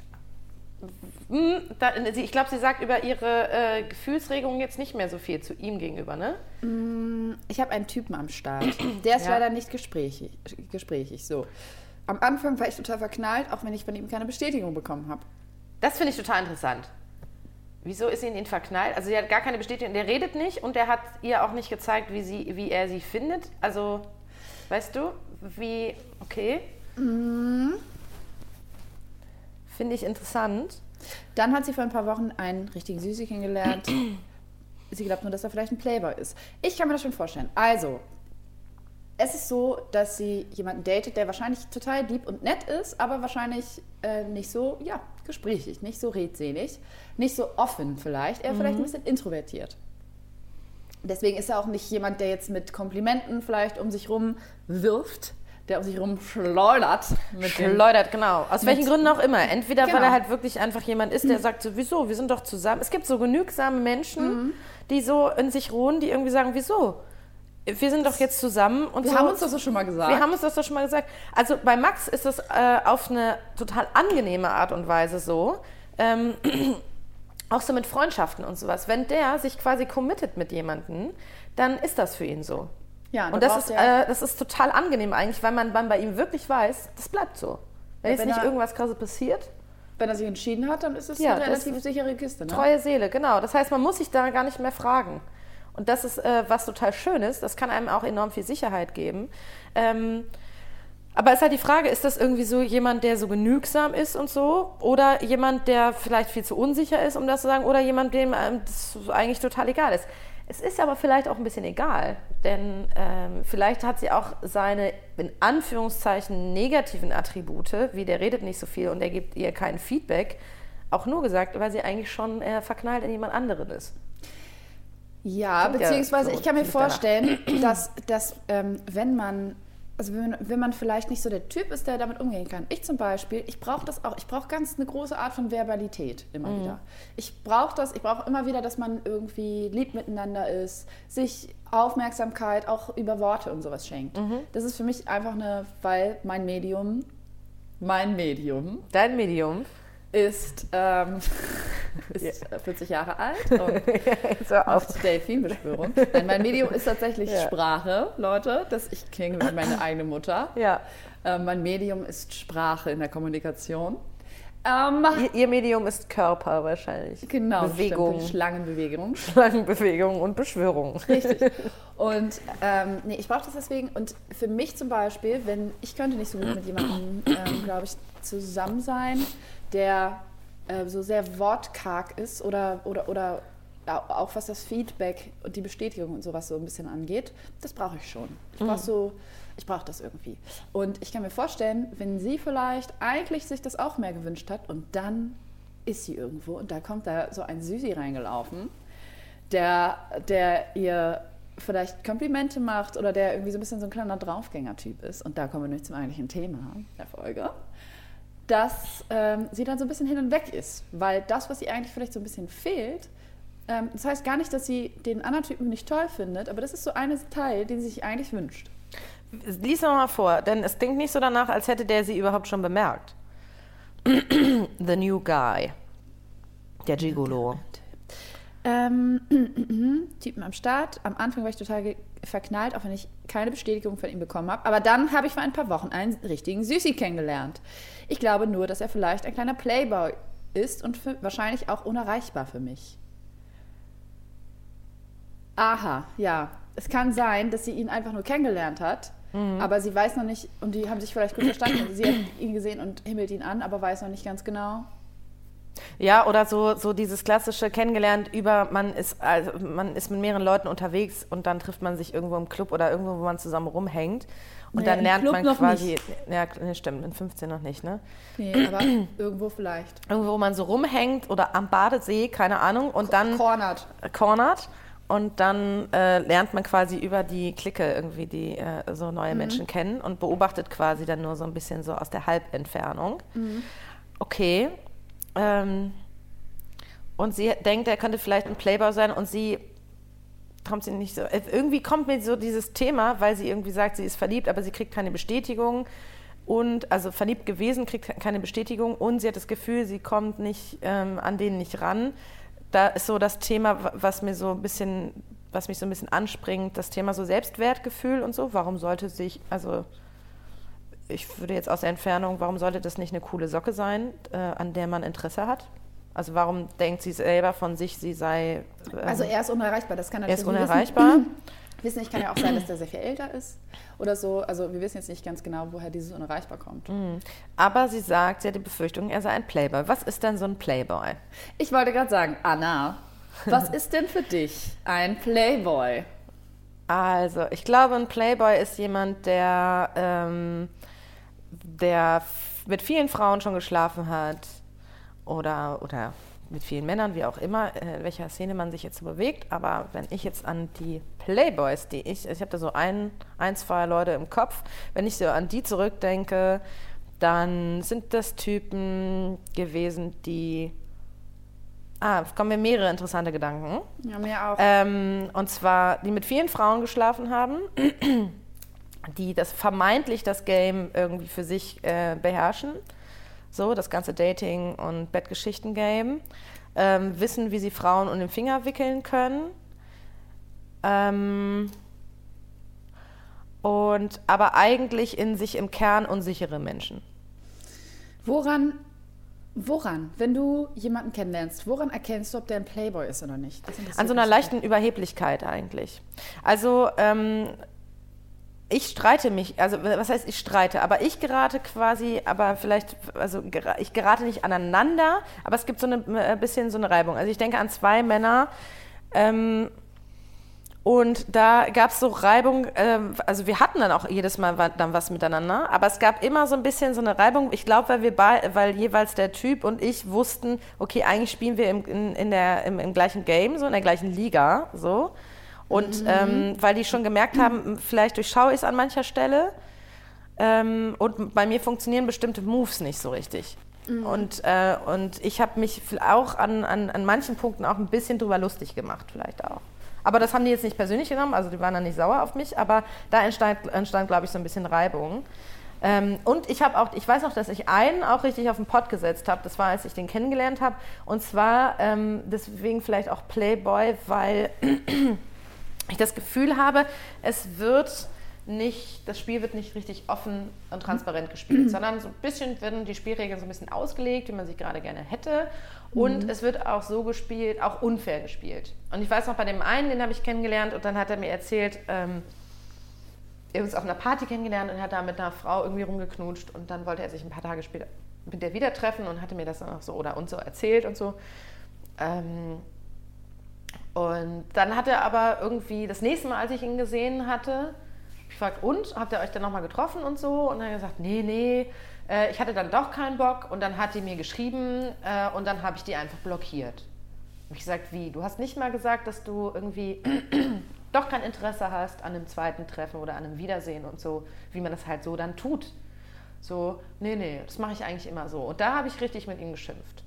mh, da, ich glaube, sie sagt über ihre äh, Gefühlsregungen jetzt nicht mehr so viel zu ihm gegenüber, ne? Ich habe einen Typen am Start. Der ist ja. leider nicht gesprächig, gesprächig. So. Am Anfang war ich total verknallt, auch wenn ich von ihm keine Bestätigung bekommen habe. Das finde ich total interessant. Wieso ist sie in ihn verknallt? Also sie hat gar keine Bestätigung. Der redet nicht und der hat ihr auch nicht gezeigt, wie, sie, wie er sie findet. Also, weißt du, wie... Okay. Mhm. Finde ich interessant. Dann hat sie vor ein paar Wochen einen richtigen Süßi kennengelernt. Sie glaubt nur, dass er vielleicht ein Playboy ist. Ich kann mir das schon vorstellen. Also, es ist so, dass sie jemanden datet, der wahrscheinlich total lieb und nett ist, aber wahrscheinlich äh, nicht so, ja, gesprächig, nicht so redselig, nicht so offen vielleicht, eher mhm. vielleicht ein bisschen introvertiert. Deswegen ist er auch nicht jemand, der jetzt mit Komplimenten vielleicht um sich rum wirft, der um sich rum schleudert. Mit schleudert, dem, genau. Aus welchen Gründen auch immer. Entweder genau. weil er halt wirklich einfach jemand ist, der mhm. sagt so, wieso, wir sind doch zusammen. Es gibt so genügsame Menschen, mhm. die so in sich ruhen, die irgendwie sagen, wieso? Wir sind doch jetzt zusammen. Und wir so, haben uns das doch schon mal gesagt. Wir haben uns das doch schon mal gesagt. Also bei Max ist das äh, auf eine total angenehme Art und Weise so. Ähm, auch so mit Freundschaften und sowas. Wenn der sich quasi committet mit jemandem, dann ist das für ihn so. Ja, und das ist, ja äh, das ist total angenehm eigentlich, weil man, man bei ihm wirklich weiß, das bleibt so. Wenn ja, jetzt wenn nicht er, irgendwas Krasses passiert. Wenn er sich entschieden hat, dann ist es ja, eine relativ sichere Kiste. Ne? Treue Seele, genau. Das heißt, man muss sich da gar nicht mehr fragen. Und das ist äh, was total Schönes. Das kann einem auch enorm viel Sicherheit geben. Ähm, aber es ist halt die Frage, ist das irgendwie so jemand, der so genügsam ist und so? Oder jemand, der vielleicht viel zu unsicher ist, um das zu sagen? Oder jemand, dem ähm, das eigentlich total egal ist? Es ist aber vielleicht auch ein bisschen egal. Denn ähm, vielleicht hat sie auch seine, in Anführungszeichen, negativen Attribute, wie der redet nicht so viel und der gibt ihr kein Feedback, auch nur gesagt, weil sie eigentlich schon äh, verknallt in jemand anderen ist. Ja, Klingt beziehungsweise ja so, ich kann mir vorstellen, dass, dass ähm, wenn man, also wenn, wenn man vielleicht nicht so der Typ ist, der damit umgehen kann. Ich zum Beispiel, ich brauche das auch, ich brauche ganz eine große Art von Verbalität immer mhm. wieder. Ich brauche das, ich brauche immer wieder, dass man irgendwie lieb miteinander ist, sich Aufmerksamkeit auch über Worte und sowas schenkt. Mhm. Das ist für mich einfach eine, weil mein Medium, mein Medium. Dein Medium. Ist, ähm, ist vierzig Jahre alt und so macht Delfinbeschwörung. Nein, mein Medium ist tatsächlich Ja. Sprache, Leute. Das, ich klinge wie meine eigene Mutter. Ja. Äh, mein Medium ist Sprache in der Kommunikation. Ähm, Ihr, ihr Medium ist Körper wahrscheinlich. genau, Bewegung. stimmt, Schlangenbewegung. Schlangenbewegung und Beschwörung. Richtig. Und ähm, nee, ich brauche das deswegen. Und für mich zum Beispiel, wenn ich könnte nicht so gut mit jemandem, ähm, glaube ich, zusammen sein, der äh, so sehr wortkarg ist oder, oder, oder auch was das Feedback und die Bestätigung und sowas so ein bisschen angeht, das brauche ich schon. Ich brauche so, ich brauche das irgendwie. Und ich kann mir vorstellen, wenn sie vielleicht eigentlich sich das auch mehr gewünscht hat und dann ist sie irgendwo und da kommt da so ein Süßi reingelaufen, der, der ihr vielleicht Komplimente macht oder der irgendwie so ein bisschen so ein kleiner Draufgänger-Typ ist. Und da kommen wir nämlich zum eigentlichen Thema der Folge. Dass ähm, sie dann so ein bisschen hin und weg ist. Weil das, was ihr eigentlich vielleicht so ein bisschen fehlt, ähm, das heißt gar nicht, dass sie den anderen Typen nicht toll findet, aber das ist so ein Teil, den sie sich eigentlich wünscht. Lies noch mal vor, denn es klingt nicht so danach, als hätte der sie überhaupt schon bemerkt. The new guy. Der Gigolo. Ähm, Typen am Start. Am Anfang war ich total ge- verknallt, auch wenn ich keine Bestätigung von ihm bekommen habe. Aber dann habe ich vor ein paar Wochen einen richtigen Süßi kennengelernt. Ich glaube nur, dass er vielleicht ein kleiner Playboy ist und für, wahrscheinlich auch unerreichbar für mich. Aha, ja. Es kann sein, dass sie ihn einfach nur kennengelernt hat, mhm. aber sie weiß noch nicht, und die haben sich vielleicht gut verstanden. Sie hat ihn gesehen und himmelt ihn an, aber weiß noch nicht ganz genau. Ja, oder so, so dieses klassische kennengelernt über, man ist, also man ist mit mehreren Leuten unterwegs und dann trifft man sich irgendwo im Club oder irgendwo, wo man zusammen rumhängt. Und Naja, dann im lernt Club man noch quasi, nicht. ja, nee, stimmt, in fünfzehn noch nicht, ne? Nee, aber irgendwo vielleicht. Irgendwo, wo man so rumhängt oder am Badesee, keine Ahnung, und dann Cornered. cornert und dann äh, lernt man quasi über die Clique irgendwie die äh, so neue Mhm. Menschen kennen und beobachtet quasi dann nur so ein bisschen so aus der Halbentfernung. Mhm. Okay. Ähm, und sie denkt, er könnte vielleicht ein Playboy sein und sie kommt sie nicht so. Irgendwie kommt mir so dieses Thema, weil sie irgendwie sagt, sie ist verliebt, aber sie kriegt keine Bestätigung. Und also verliebt gewesen, kriegt keine Bestätigung und sie hat das Gefühl, sie kommt nicht ähm, an den nicht ran. Da ist so das Thema, was mir so ein bisschen, was mich so ein bisschen anspringt, das Thema so Selbstwertgefühl und so. Warum sollte sich, also ich würde jetzt aus der Entfernung, warum sollte das nicht eine coole Socke sein, äh, an der man Interesse hat? Also warum denkt sie selber von sich, sie sei... Ähm, Also er ist unerreichbar, das kann er natürlich ist unerreichbar. Wissen. wissen. Ich kann ja auch sein, dass der sehr viel älter ist oder so. Also wir wissen jetzt nicht ganz genau, woher dieses unerreichbar kommt. Aber sie sagt, sie hat die Befürchtung, er sei ein Playboy. Was ist denn so ein Playboy? Ich wollte gerade sagen, Anna, was ist denn für dich ein Playboy? Also, ich glaube, ein Playboy ist jemand, der, ähm, der f- mit vielen Frauen schon geschlafen hat oder, oder mit vielen Männern, wie auch immer, äh, in welcher Szene man sich jetzt so bewegt. Aber wenn ich jetzt an die Playboys, die ich, ich habe da so ein, ein, zwei Leute im Kopf, wenn ich so an die zurückdenke, dann sind das Typen gewesen, die... Ah, es kommen mir mehrere interessante Gedanken. Ja, mir auch. Ähm, und zwar, die mit vielen Frauen geschlafen haben, die das vermeintlich das Game irgendwie für sich äh, beherrschen. So, das ganze Dating- und Bettgeschichten-Game. Ähm, wissen, wie sie Frauen um den Finger wickeln können. Ähm, und aber eigentlich in sich im Kern unsichere Menschen. Woran, woran, wenn du jemanden kennenlernst, woran erkennst du, ob der ein Playboy ist oder nicht? Das interessiert An so einer mich. leichten Überheblichkeit eigentlich. Also ähm, ich streite mich, also was heißt ich streite, aber ich gerate quasi, aber vielleicht, also gera- ich gerate nicht aneinander, aber es gibt so eine, ein bisschen so eine Reibung. Also ich denke an zwei Männer, ähm, und da gab es so Reibung, ähm, also wir hatten dann auch jedes Mal wa- dann was miteinander, aber es gab immer so ein bisschen so eine Reibung. Ich glaube, weil wir bei, weil jeweils der Typ und ich wussten, okay, eigentlich spielen wir im, in, in der, im, im gleichen Game, so in der gleichen Liga, so. Und ähm, weil die schon gemerkt haben, vielleicht durchschaue ich es an mancher Stelle, ähm, und bei mir funktionieren bestimmte Moves nicht so richtig. Und, äh, und ich habe mich auch an, an, an manchen Punkten auch ein bisschen drüber lustig gemacht, vielleicht auch. Aber das haben die jetzt nicht persönlich genommen, also die waren dann nicht sauer auf mich, aber da entstand, entstand glaube ich, so ein bisschen Reibung. Ähm, und ich habe auch, ich weiß noch, dass ich einen auch richtig auf den Pott gesetzt habe. Das war, als ich den kennengelernt habe. Und zwar ähm, deswegen vielleicht auch Playboy, weil ich das Gefühl habe, es wird nicht, das Spiel wird nicht richtig offen und transparent gespielt, sondern so ein bisschen werden die Spielregeln so ein bisschen ausgelegt, wie man sie gerade gerne hätte. Und mhm. es wird auch so gespielt, auch unfair gespielt. Und ich weiß noch, bei dem einen, den habe ich kennengelernt und dann hat er mir erzählt, ähm, er uns auf einer Party kennengelernt und hat da mit einer Frau irgendwie rumgeknutscht und dann wollte er sich ein paar Tage später mit der wieder treffen und hatte mir das dann auch so oder uns so erzählt und so. Ähm, und dann hat er aber irgendwie, das nächste Mal, als ich ihn gesehen hatte, ich fragte, und, habt ihr euch dann nochmal getroffen und so? Und dann hat er gesagt, nee, nee, äh, ich hatte dann doch keinen Bock. Und dann hat die mir geschrieben äh, und dann habe ich die einfach blockiert. Und ich gesagt, wie? Du hast nicht mal gesagt, dass du irgendwie doch kein Interesse hast an einem zweiten Treffen oder an einem Wiedersehen und so, wie man das halt so dann tut. So, nee, nee, das mache ich eigentlich immer so. Und da habe ich richtig mit ihm geschimpft.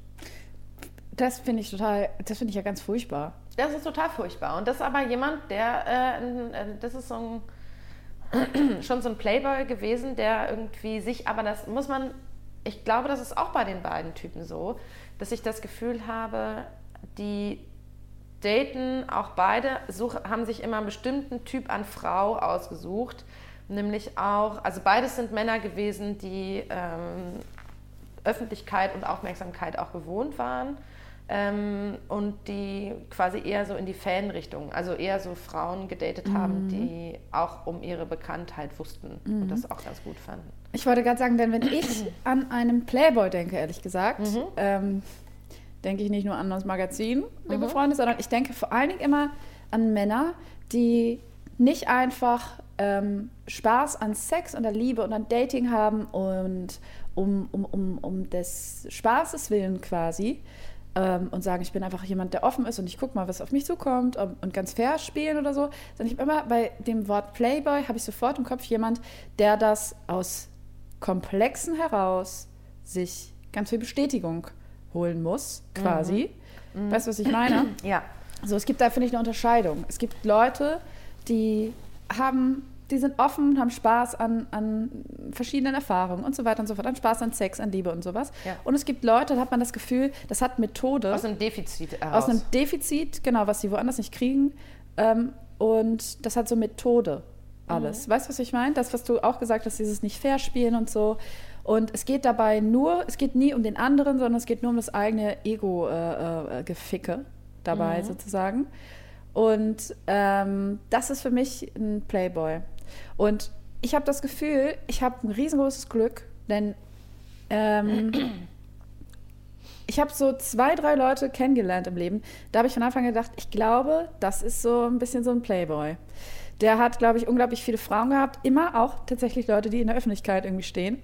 Das finde ich total, das finde ich ja ganz furchtbar. Das ist total furchtbar. Und das ist aber jemand, der, äh, das ist so ein schon so ein Playboy gewesen, der irgendwie sich, aber das muss man, ich glaube, das ist auch bei den beiden Typen so, dass ich das Gefühl habe, die daten auch beide, such, haben sich immer einen bestimmten Typ an Frau ausgesucht, nämlich auch, also beides sind Männer gewesen, die ähm, Öffentlichkeit und Aufmerksamkeit auch gewohnt waren. Ähm, und die quasi eher so in die Fan-Richtung, also eher so Frauen gedatet mhm. haben, die auch um ihre Bekanntheit wussten mhm. und das auch ganz gut fanden. Ich wollte gerade sagen, denn wenn ich an einen Playboy denke, ehrlich gesagt, mhm. ähm, denke ich nicht nur an das Magazin, liebe mhm. Freunde, sondern ich denke vor allen Dingen immer an Männer, die nicht einfach ähm, Spaß an Sex und an Liebe und an Dating haben und um, um, um, um des Spaßes willen quasi, und sagen, ich bin einfach jemand, der offen ist und ich gucke mal, was auf mich zukommt und ganz fair spielen oder so. Sondern ich habe immer bei dem Wort Playboy habe ich sofort im Kopf jemand, der das aus Komplexen heraus sich ganz viel Bestätigung holen muss, quasi. Mhm. Weißt du, was ich meine? Ja. So, es gibt da, finde ich, eine Unterscheidung. Es gibt Leute, die haben, die sind offen, haben Spaß an, an verschiedenen Erfahrungen und so weiter und so fort, an Spaß an Sex, an Liebe und sowas. Ja. Und es gibt Leute, da hat man das Gefühl, das hat Methode. Aus einem Defizit heraus. Aus einem Defizit, genau, was sie woanders nicht kriegen. Ähm, und das hat so Methode alles. Mhm. Weißt du, was ich meine? Das, was du auch gesagt hast, dieses nicht fair spielen und so. Und es geht dabei nur, es geht nie um den anderen, sondern es geht nur um das eigene Ego-Geficke äh, äh, dabei mhm. sozusagen. Und ähm, das ist für mich ein Playboy. Und ich habe das Gefühl, ich habe ein riesengroßes Glück, denn ähm, ich habe so zwei, drei Leute kennengelernt im Leben. Da habe ich von Anfang an gedacht, ich glaube, das ist so ein bisschen so ein Playboy. Der hat, glaube ich, unglaublich viele Frauen gehabt. Immer auch tatsächlich Leute, die in der Öffentlichkeit irgendwie stehen.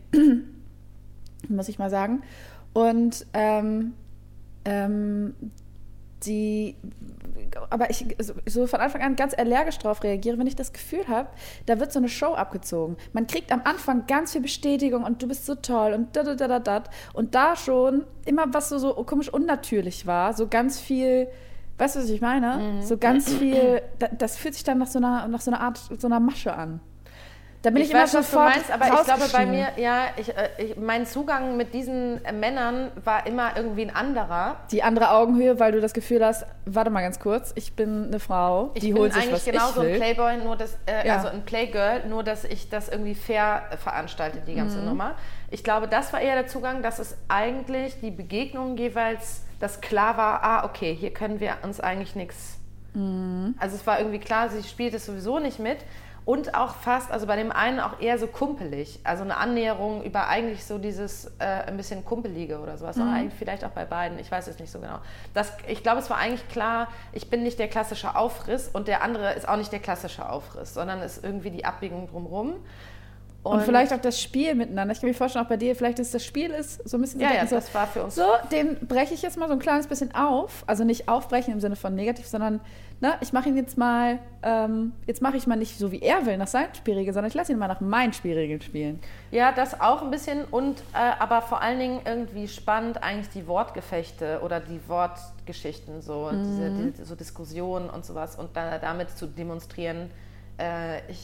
Muss ich mal sagen. Und ähm, ähm, die, aber ich so von Anfang an ganz allergisch drauf reagiere, wenn ich das Gefühl habe, da wird so eine Show abgezogen. Man kriegt am Anfang ganz viel Bestätigung und du bist so toll und da, da, da, da, da. Und da schon immer, was so, so komisch unnatürlich war, so ganz viel, weißt du, was ich meine? Mhm. So ganz viel, das fühlt sich dann nach so einer, nach so einer Art, so einer Masche an. Da bin ich, ich immer weiß, was du meinst, aber ich glaube bei mir, ja, ich, ich, mein Zugang mit diesen äh, Männern war immer irgendwie ein anderer. Die andere Augenhöhe, weil du das Gefühl hast, warte mal ganz kurz, ich bin eine Frau, die ich holt sich, was ich will. Ich bin eigentlich genauso ein Playboy, nur dass, äh, ja. also ein Playgirl, nur dass ich das irgendwie fair veranstalte, die ganze mhm. Nummer. Ich glaube, das war eher der Zugang, dass es eigentlich die Begegnungen jeweils, dass klar war, ah, okay, hier können wir uns eigentlich nichts. Mhm. Also es war irgendwie klar, sie spielt es sowieso nicht mit. Und auch fast, also bei dem einen auch eher so kumpelig, also eine Annäherung über eigentlich so dieses äh, ein bisschen Kumpelige oder sowas, mhm. auch eigentlich vielleicht auch bei beiden, ich weiß es nicht so genau. Das, ich glaube, es war eigentlich klar, ich bin nicht der klassische Aufriss und der andere ist auch nicht der klassische Aufriss, sondern ist irgendwie die Abbiegung drumherum. Und, und vielleicht auch das Spiel miteinander. Ich kann mir vorstellen, auch bei dir, vielleicht ist das Spiel ist so ein bisschen... Ja, ja, so, das war für uns... So, den breche ich jetzt mal so ein kleines bisschen auf. Also nicht aufbrechen im Sinne von negativ, sondern ne, ich mache ihn jetzt mal... Ähm, jetzt mache ich mal nicht so, wie er will, nach seinen Spielregeln, sondern ich lasse ihn mal nach meinen Spielregeln spielen. Ja, das auch ein bisschen. Und äh, aber vor allen Dingen irgendwie spannend eigentlich die Wortgefechte oder die Wortgeschichten, so, mhm. diese, die, so Diskussionen und sowas. Und dann damit zu demonstrieren, äh, ich...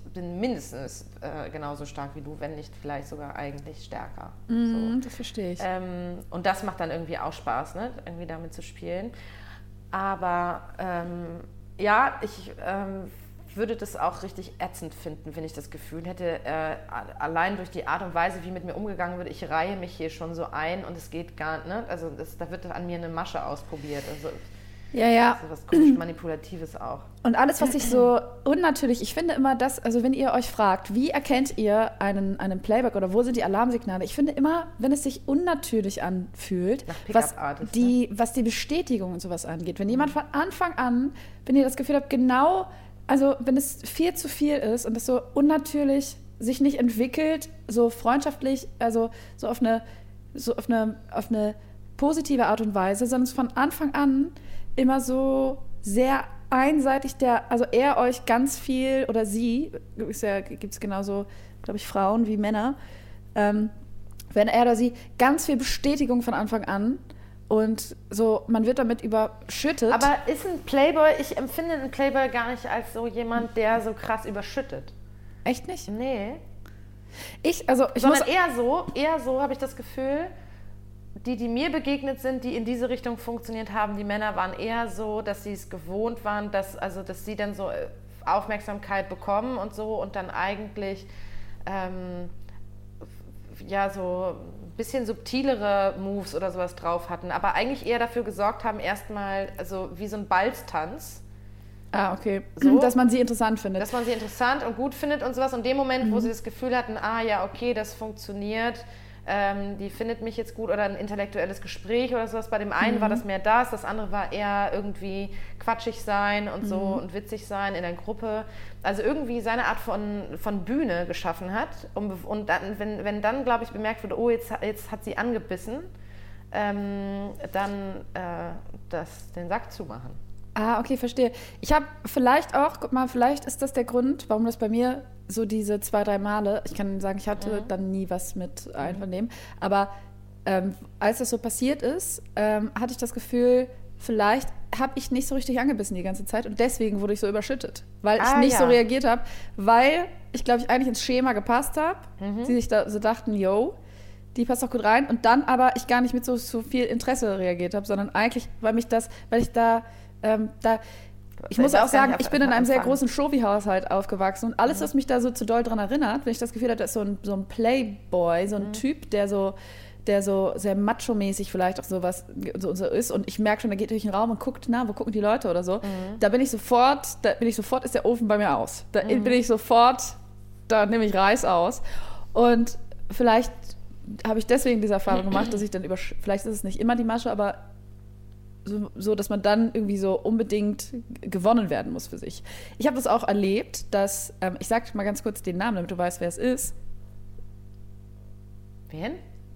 bin mindestens äh, genauso stark wie du, wenn nicht vielleicht sogar eigentlich stärker. Mm, so. Das verstehe ich. Ähm, und das macht dann irgendwie auch Spaß, ne? Irgendwie damit zu spielen. Aber ähm, ja, ich ähm, würde das auch richtig ätzend finden, wenn ich das Gefühl hätte, äh, allein durch die Art und Weise, wie mit mir umgegangen wird, ich reihe mich hier schon so ein und es geht gar nicht, ne? Also das, da wird an mir eine Masche ausprobiert. Also, ja, ja. so was komisch Manipulatives auch. Und alles, was ich so unnatürlich, ich finde immer das, also wenn ihr euch fragt, wie erkennt ihr einen, einen Playback oder wo sind die Alarmsignale? Ich finde immer, wenn es sich unnatürlich anfühlt, was die, was die Bestätigung und sowas angeht. Wenn jemand von Anfang an, wenn ihr das Gefühl habt, genau, also wenn es viel zu viel ist und es so unnatürlich sich nicht entwickelt, so freundschaftlich, also so auf eine, so auf eine, auf eine positive Art und Weise, sondern es von Anfang an immer so sehr einseitig, der, also er euch ganz viel, oder sie, ja, gibt es genauso, glaube ich, Frauen wie Männer, ähm, wenn er oder sie ganz viel Bestätigung von Anfang an und so, man wird damit überschüttet. Aber ist ein Playboy, ich empfinde einen Playboy gar nicht als so jemand, der so krass überschüttet. Echt nicht? Nee. Ich, also, ich Sondern muss eher so, eher so habe ich das Gefühl, die, die mir begegnet sind, die in diese Richtung funktioniert haben, die Männer waren eher so, dass sie es gewohnt waren, dass, also, dass sie dann so Aufmerksamkeit bekommen und so und dann eigentlich ähm, ja so ein bisschen subtilere Moves oder sowas drauf hatten, aber eigentlich eher dafür gesorgt haben, erstmal also wie so ein Balztanz. Ah, okay. So, dass man sie interessant findet. Dass man sie interessant und gut findet und sowas. Und in dem Moment, mhm. wo sie das Gefühl hatten, ah ja, okay, das funktioniert, ähm, die findet mich jetzt gut oder ein intellektuelles Gespräch oder sowas. Bei dem einen mhm. war das mehr das, das andere war eher irgendwie quatschig sein und so mhm. und witzig sein in der Gruppe. Also irgendwie seine Art von, von Bühne geschaffen hat. Um, und dann, wenn, wenn dann, glaube ich, bemerkt wird, oh, jetzt, jetzt hat sie angebissen, ähm, dann äh, das, den Sack zumachen. Ah, okay, verstehe. Ich habe vielleicht auch, guck mal, vielleicht ist das der Grund, warum das bei mir so diese zwei, drei Male, ich kann sagen, ich hatte mhm. dann nie was mit einem von dem, aber ähm, als das so passiert ist, ähm, hatte ich das Gefühl, vielleicht habe ich nicht so richtig angebissen die ganze Zeit und deswegen wurde ich so überschüttet, weil ah, ich nicht ja. so reagiert habe, weil ich, glaube ich, eigentlich ins Schema gepasst habe, mhm. sie sich da so dachten, yo, die passt doch gut rein und dann aber ich gar nicht mit so, so viel Interesse reagiert habe, sondern eigentlich, weil mich das, weil ich da Ähm, da, ich muss auch sagen, ich bin in einem sehr großen Showy-Haushalt aufgewachsen und alles, was mich da so zu doll dran erinnert, wenn ich das Gefühl hatte, ist so ein, so ein Playboy, so ein mhm. Typ, der so, der so sehr macho-mäßig vielleicht auch sowas so, so ist und ich merke schon, der geht durch den Raum und guckt, na, wo gucken die Leute oder so, mhm. da bin ich sofort, da bin ich sofort, ist der Ofen bei mir aus. Da mhm. bin ich sofort, da nehme ich Reis aus und vielleicht habe ich deswegen diese Erfahrung gemacht, dass ich dann über, vielleicht ist es nicht immer die Masche, aber So, so, dass man dann irgendwie so unbedingt gewonnen werden muss für sich. Ich habe das auch erlebt, dass, ähm, ich sage mal ganz kurz den Namen, damit du weißt, wer es ist. Wen?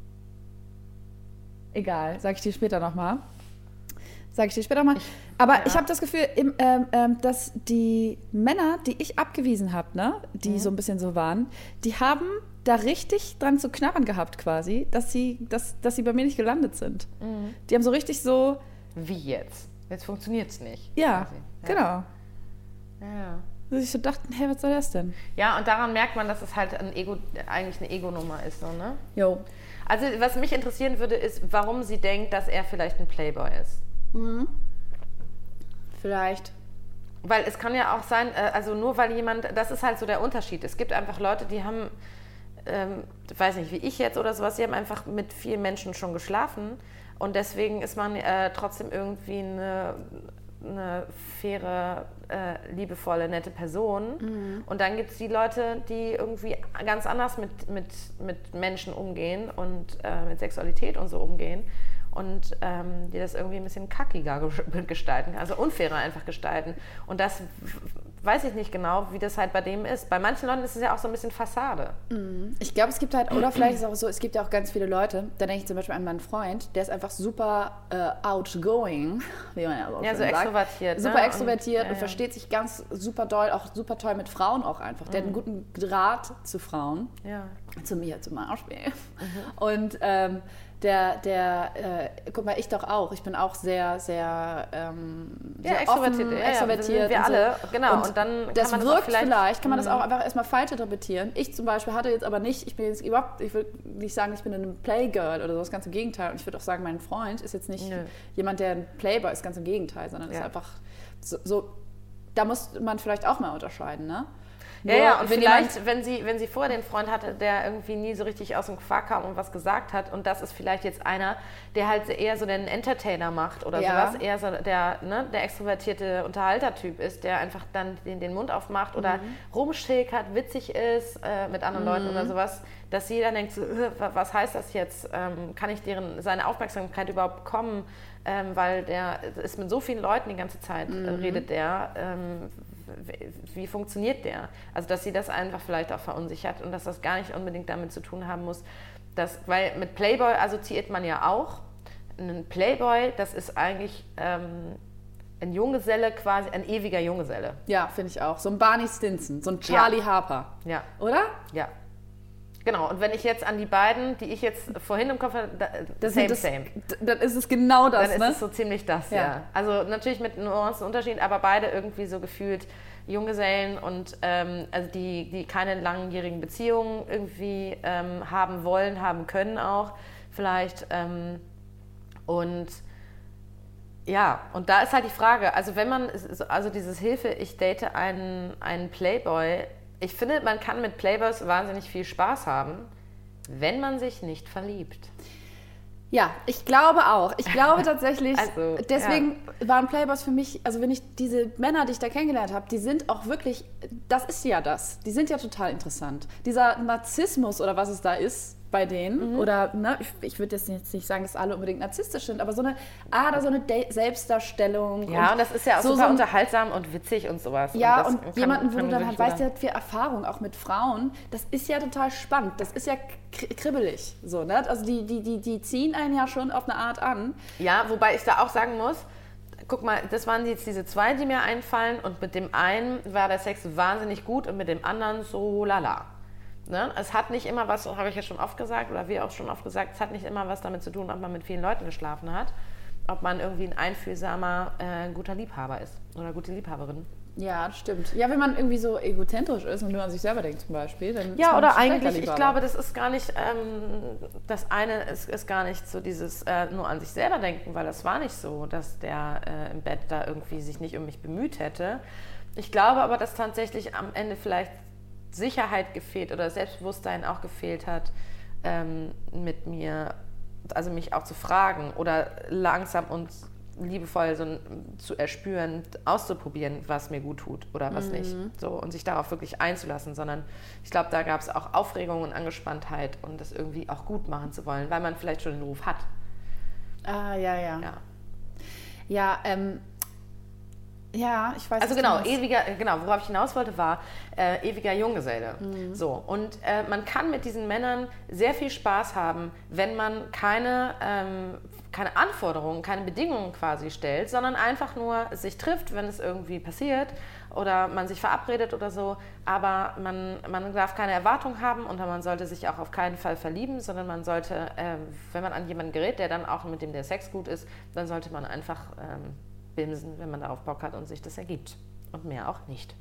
Egal, sage ich dir später nochmal. Sage ich dir später nochmal. Aber ja. ich habe das Gefühl, im, ähm, ähm, dass die Männer, die ich abgewiesen habe, ne, die mhm. so ein bisschen so waren, die haben da richtig dran zu knabbern gehabt quasi, dass sie, dass, dass sie bei mir nicht gelandet sind. Mhm. Die haben so richtig so... Wie jetzt? Jetzt funktioniert es nicht. Ja, ja, genau. Ja. Dass ich so dachte, hey, was soll das denn? Ja, und daran merkt man, dass es halt ein Ego, eigentlich eine Ego-Nummer ist, so, ne? Jo. Also, was mich interessieren würde, ist, warum sie denkt, dass er vielleicht ein Playboy ist. Mhm. Vielleicht. Weil es kann ja auch sein, also nur weil jemand, das ist halt so der Unterschied. Es gibt einfach Leute, die haben, ähm, weiß nicht, wie ich jetzt oder sowas, die haben einfach mit vielen Menschen schon geschlafen. Und deswegen ist man äh, trotzdem irgendwie eine, eine faire, äh, liebevolle, nette Person. Mhm. Und dann gibt es die Leute, die irgendwie ganz anders mit, mit, mit Menschen umgehen und äh, mit Sexualität und so umgehen. Und ähm, die das irgendwie ein bisschen kackiger gestalten, also unfairer einfach gestalten. Und das weiß ich nicht genau, wie das halt bei dem ist. Bei manchen Leuten ist es ja auch so ein bisschen Fassade. Ich glaube, es gibt halt, oder vielleicht ist es auch so, es gibt ja auch ganz viele Leute, da denke ich zum Beispiel an meinen Freund, der ist einfach super äh, outgoing, wie man ja so, ja, so sagt. extrovertiert. Super ne? extrovertiert und, und, ja, ja. versteht sich ganz super doll, auch super toll mit Frauen auch einfach. Der mhm. hat einen guten Draht zu Frauen. Ja. Zu mir zum Beispiel. Mhm. Und ähm, der, der äh, guck mal, ich doch auch. Ich bin auch sehr, sehr, ähm, ja, sehr extrovertiert. offen, Ja, extrovertiert. wir und alle, so. genau. Und, und dann kann das man wirkt das auch vielleicht, vielleicht, kann man das mhm. auch einfach erstmal falsch interpretieren. Ich zum Beispiel hatte jetzt aber nicht, ich bin jetzt überhaupt, ich will nicht sagen, ich bin eine Playgirl oder so, das ganz im Gegenteil. Und ich würde auch sagen, mein Freund ist jetzt nicht Nö. jemand, der ein Playboy ist, ganz im Gegenteil, sondern ja. ist einfach so, so, da muss man vielleicht auch mal unterscheiden, ne? Ja, Nur, ja, und wenn vielleicht, jemand, wenn sie, wenn sie vorher den Freund hatte, der irgendwie nie so richtig aus dem Quark kam und was gesagt hat, und das ist vielleicht jetzt einer, der halt eher so den Entertainer macht oder Ja. sowas, eher so der, ne, der extrovertierte Unterhaltertyp ist, der einfach dann den, den Mund aufmacht oder Mhm. rumschäkert, witzig ist äh, mit anderen Leuten oder sowas, dass jeder denkt, so, äh, was heißt das jetzt? Ähm, kann ich deren seine Aufmerksamkeit überhaupt bekommen? Ähm, weil der ist mit so vielen Leuten die ganze Zeit, äh, redet der. Ähm, wie funktioniert der? Also, dass sie das einfach vielleicht auch verunsichert und dass das gar nicht unbedingt damit zu tun haben muss, dass, weil mit Playboy assoziiert man ja auch, ein Playboy, das ist eigentlich ähm, ein Junggeselle quasi, ein ewiger Junggeselle. ja, finde ich auch, so ein Barney Stinson, so ein Charlie Ja. Harper, Ja, oder? ja. Genau, und wenn ich jetzt an die beiden, die ich jetzt vorhin im Kopf hatte, da- Das same, sind das, same. d- Dann ist es genau das, Dann ne? ist es so ziemlich das, ja. Ja. Also natürlich mit Nuancen Unterschied, aber beide irgendwie so gefühlt Junggesellen und ähm, also die, die keine langjährigen Beziehungen irgendwie ähm, haben wollen, haben können auch vielleicht. Ähm, und ja, und da ist halt die Frage, also wenn man, also dieses Hilfe, ich date einen, einen Playboy, ich finde, man kann mit Playboys wahnsinnig viel Spaß haben, wenn man sich nicht verliebt. Ja, ich glaube auch. Ich glaube tatsächlich, Also, deswegen waren Playboys für mich, also wenn ich diese Männer, die ich da kennengelernt habe, die sind auch wirklich, das ist ja das, die sind ja total interessant. Dieser Narzissmus oder was es da ist bei denen, Mhm. oder ne, ich, ich würde jetzt nicht sagen, dass alle unbedingt narzisstisch sind, aber so eine, ah, da so eine De- Selbstdarstellung. Ja, und das ist ja auch so, super so ein, unterhaltsam und witzig und sowas. Ja, und, das und kann- jemanden, wo kann du dann wirklich halt weißt, jeder- der hat viel Erfahrung, auch mit Frauen, das ist ja total spannend. Das ist ja kri- kribbelig. So, ne? Also die, die, die, die ziehen einen ja schon auf eine Art an. Ja, wobei ich da auch sagen muss, guck mal, das waren jetzt diese zwei, die mir einfallen, und mit dem einen war der Sex wahnsinnig gut und mit dem anderen so lala. Ne? Es hat nicht immer was, habe ich ja schon oft gesagt, oder wir auch schon oft gesagt, es hat nicht immer was damit zu tun, ob man mit vielen Leuten geschlafen hat, ob man irgendwie ein einfühlsamer, äh, guter Liebhaber ist oder gute Liebhaberin. Ja, das stimmt. Ja, wenn man irgendwie so egozentrisch ist und nur an sich selber denkt zum Beispiel, dann ist Ja, man oder schlechter eigentlich, ich Liebhaber. glaube, das ist gar nicht, ähm, das eine ist, ist gar nicht so dieses äh, nur an sich selber denken, weil das war nicht so, dass der äh, im Bett da irgendwie sich nicht um mich bemüht hätte. Ich glaube aber, dass tatsächlich am Ende vielleicht Sicherheit gefehlt oder Selbstbewusstsein auch gefehlt hat, ähm, mit mir, also mich auch zu fragen oder langsam und liebevoll so zu erspüren, auszuprobieren, was mir gut tut oder was Mhm. nicht. So, und sich darauf wirklich einzulassen, sondern ich glaube, da gab es auch Aufregung und Angespanntheit und das irgendwie auch gut machen zu wollen, weil man vielleicht schon den Ruf hat. Ah, ja, ja. Ja. Ja, ähm, ja, ich weiß Also was du genau, meinst. ewiger, genau, worauf ich hinaus wollte, war äh, ewiger Junggeselle. Mhm. So, und äh, man kann mit diesen Männern sehr viel Spaß haben, wenn man keine, ähm, keine Anforderungen, keine Bedingungen quasi stellt, sondern einfach nur sich trifft, wenn es irgendwie passiert oder man sich verabredet oder so. Aber man, man darf keine Erwartung haben und man sollte sich auch auf keinen Fall verlieben, sondern man sollte, äh, wenn man an jemanden gerät, der dann auch mit dem der Sex gut ist, dann sollte man einfach ähm, bimsen, wenn man darauf Bock hat und sich das ergibt. Und mehr auch nicht.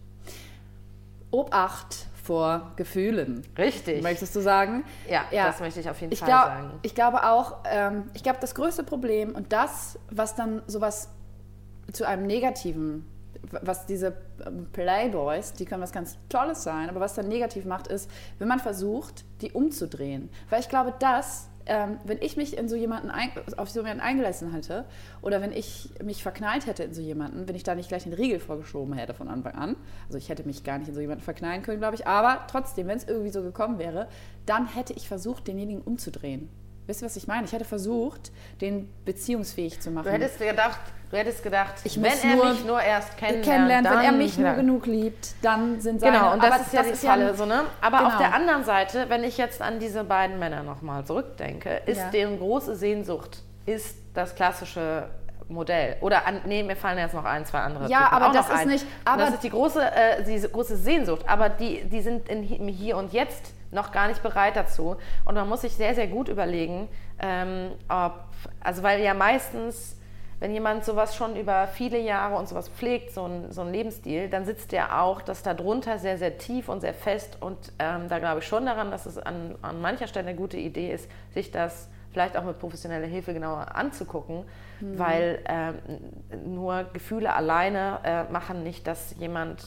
Obacht vor Gefühlen. Richtig. Möchtest du sagen? Ja, Ja. das möchte ich auf jeden Ich, Fall glaub, sagen. ich glaube auch, ähm, ich glaube, das größte Problem und das, was dann sowas zu einem Negativen, was diese ähm, Playboys, die können was ganz Tolles sein, aber was dann negativ macht, ist, wenn man versucht, die umzudrehen. Weil ich glaube, dass, ähm, wenn ich mich in so jemanden ein, auf so jemanden eingelassen hätte oder wenn ich mich verknallt hätte in so jemanden, wenn ich da nicht gleich den Riegel vorgeschoben hätte von Anfang an, also ich hätte mich gar nicht in so jemanden verknallen können, glaube ich, aber trotzdem, wenn es irgendwie so gekommen wäre, dann hätte ich versucht, denjenigen umzudrehen. Wisst ihr, was ich meine? Ich hätte versucht, den beziehungsfähig zu machen. Du hättest gedacht, du hättest gedacht, Ich wenn muss er nur mich nur erst kennenlernt, kennenlernt, wenn dann, er mich nur ja. genug liebt, dann sind seine... Genau, und das aber ist ja die ist Falle, ein- so, ne? Aber Genau. auf der anderen Seite, wenn ich jetzt an diese beiden Männer nochmal zurückdenke, ist Ja. deren große Sehnsucht, ist das klassische Modell. Oder, an, nee, mir fallen jetzt noch ein, zwei andere Ja, Typen aber auch das noch ist ein. nicht- aber- das ist die große, äh, diese große Sehnsucht, aber die, die sind in, im Hier und Jetzt noch gar nicht bereit dazu. Und man muss sich sehr, sehr gut überlegen, ähm, ob, also weil ja meistens, wenn jemand sowas schon über viele Jahre und sowas pflegt, so ein, so ein Lebensstil, dann sitzt der auch, das darunter sehr, sehr tief und sehr fest. Und ähm, da glaube ich schon daran, dass es an, an mancher Stelle eine gute Idee ist, sich das vielleicht auch mit professioneller Hilfe genauer anzugucken, mhm. weil ähm, nur Gefühle alleine äh, machen nicht, dass jemand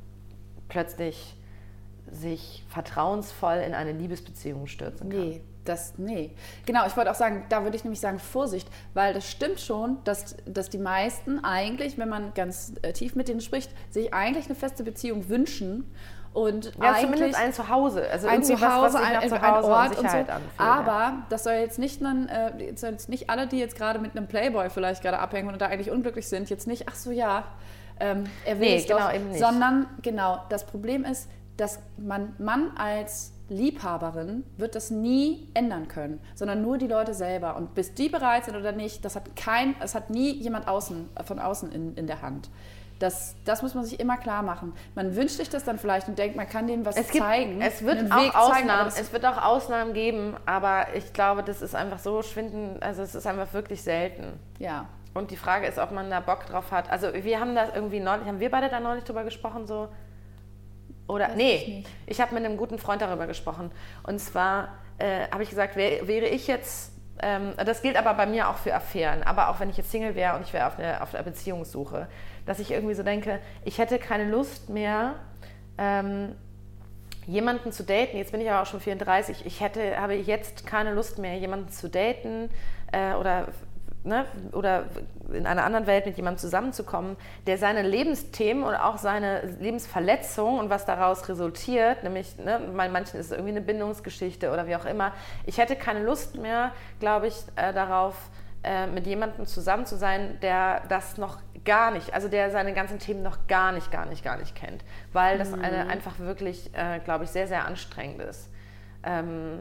plötzlich sich vertrauensvoll in eine Liebesbeziehung stürzen kann. Nee, das, nee. Genau, ich wollte auch sagen, da würde ich nämlich sagen, Vorsicht, weil das stimmt schon, dass, dass die meisten eigentlich, wenn man ganz äh, tief mit denen spricht, sich eigentlich eine feste Beziehung wünschen. Und ja, eigentlich zumindest ein Zuhause. Also ein irgendwie Zuhause, was, was sich ein, nach ein Zuhause Ort und und so. Sicherheit anfühlt. Aber ja. das soll jetzt nicht, dann, äh, jetzt soll jetzt nicht alle, die jetzt gerade mit einem Playboy vielleicht gerade abhängen und da eigentlich unglücklich sind, jetzt nicht, ach so, ja, ähm, er will Nee, es genau, doch, eben nicht. sondern, genau, das Problem ist, dass man, man als Liebhaberin wird das nie ändern können, sondern nur die Leute selber. Und bis die bereit sind oder nicht, das hat kein, es hat nie jemand außen, von außen in, in der Hand. Das, das muss man sich immer klar machen. Man wünscht sich das dann vielleicht und denkt, man kann denen was es gibt, zeigen. Es wird einen auch Weg Ausnahmen, zeigen, es wird auch Ausnahmen geben, aber ich glaube, das ist einfach so schwindend, also es ist einfach wirklich selten. Ja. Und die Frage ist, ob man da Bock drauf hat. Also wir haben da irgendwie neulich, haben wir beide da neulich drüber gesprochen, so? Oder, Weiß nee, ich nicht. ich habe mit einem guten Freund darüber gesprochen. Und zwar äh, habe ich gesagt, wär, wäre ich jetzt, ähm, das gilt aber bei mir auch für Affären, aber auch wenn ich jetzt Single wäre und ich wäre auf einer auf der Beziehungssuche, dass ich irgendwie so denke, ich hätte keine Lust mehr, ähm, jemanden zu daten. Jetzt bin ich aber auch schon vierunddreißig. Ich hätte, habe jetzt keine Lust mehr, jemanden zu daten äh, oder... Ne, oder in einer anderen Welt mit jemandem zusammenzukommen, der seine Lebensthemen und auch seine Lebensverletzung und was daraus resultiert, nämlich, ne, bei manchen ist es irgendwie eine Bindungsgeschichte oder wie auch immer, ich hätte keine Lust mehr, glaube ich, äh, darauf, äh, mit jemandem zusammen zu sein, der das noch gar nicht, also der seine ganzen Themen noch gar nicht, gar nicht, gar nicht kennt, weil das Mhm. eine, einfach wirklich, äh, glaube ich, sehr, sehr anstrengend ist. Ähm,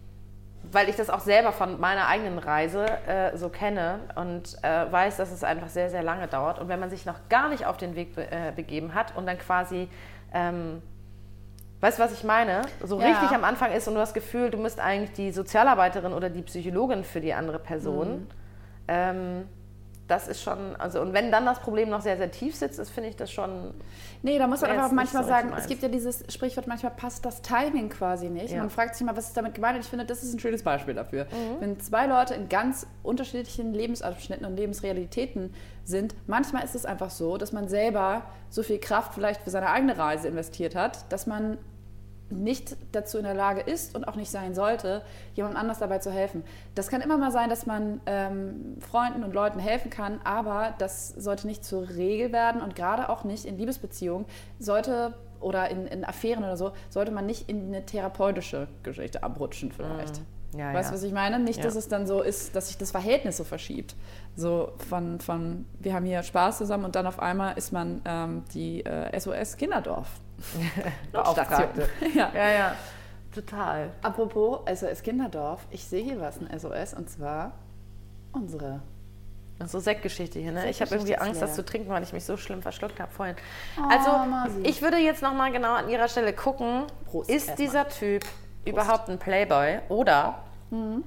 weil ich das auch selber von meiner eigenen Reise äh, so kenne und äh, weiß, dass es einfach sehr, sehr lange dauert. Und wenn man sich noch gar nicht auf den Weg be äh, begeben hat und dann quasi, ähm, weißt du, was ich meine? So Ja. richtig am Anfang ist und du hast das Gefühl, du bist eigentlich die Sozialarbeiterin oder die Psychologin für die andere Person. Mhm. Ähm, das ist schon, also und wenn dann das Problem noch sehr, sehr tief sitzt, ist, finde ich das schon... Nee, da muss man Wäre einfach jetzt manchmal nicht so sagen, richtig es gibt ja dieses Sprichwort, manchmal passt das Timing quasi nicht. Ja. Man fragt sich mal, was ist damit gemeint? Und ich finde, das ist ein schönes Beispiel dafür. Mhm. Wenn zwei Leute in ganz unterschiedlichen Lebensabschnitten und Lebensrealitäten sind, manchmal ist es einfach so, dass man selber so viel Kraft vielleicht für seine eigene Reise investiert hat, dass man nicht dazu in der Lage ist und auch nicht sein sollte, jemandem anders dabei zu helfen. Das kann immer mal sein, dass man ähm, Freunden und Leuten helfen kann, aber das sollte nicht zur Regel werden und gerade auch nicht in Liebesbeziehungen sollte oder in, in Affären oder so, sollte man nicht in eine therapeutische Geschichte abrutschen vielleicht. Mm, ja, weißt du, ja. was ich meine? Nicht, Ja. dass es dann so ist, dass sich das Verhältnis so verschiebt. So von, von wir haben hier Spaß zusammen und dann auf einmal ist man ähm, die äh, S O S Kinderdorf. Beauftragte. Ja. ja, ja, total. Apropos S O S Kinderdorf, ich sehe hier was, ein S O S, und zwar unsere. So Sektgeschichte hier, ne? Ich habe Sektgeschichte irgendwie ist Angst, das leer. zu trinken, weil ich mich so schlimm verschluckt habe vorhin. Oh, Also, Masi. ich würde jetzt nochmal genau an ihrer Stelle gucken, Prost, ist erstmal. dieser Typ überhaupt ein Playboy oder mm,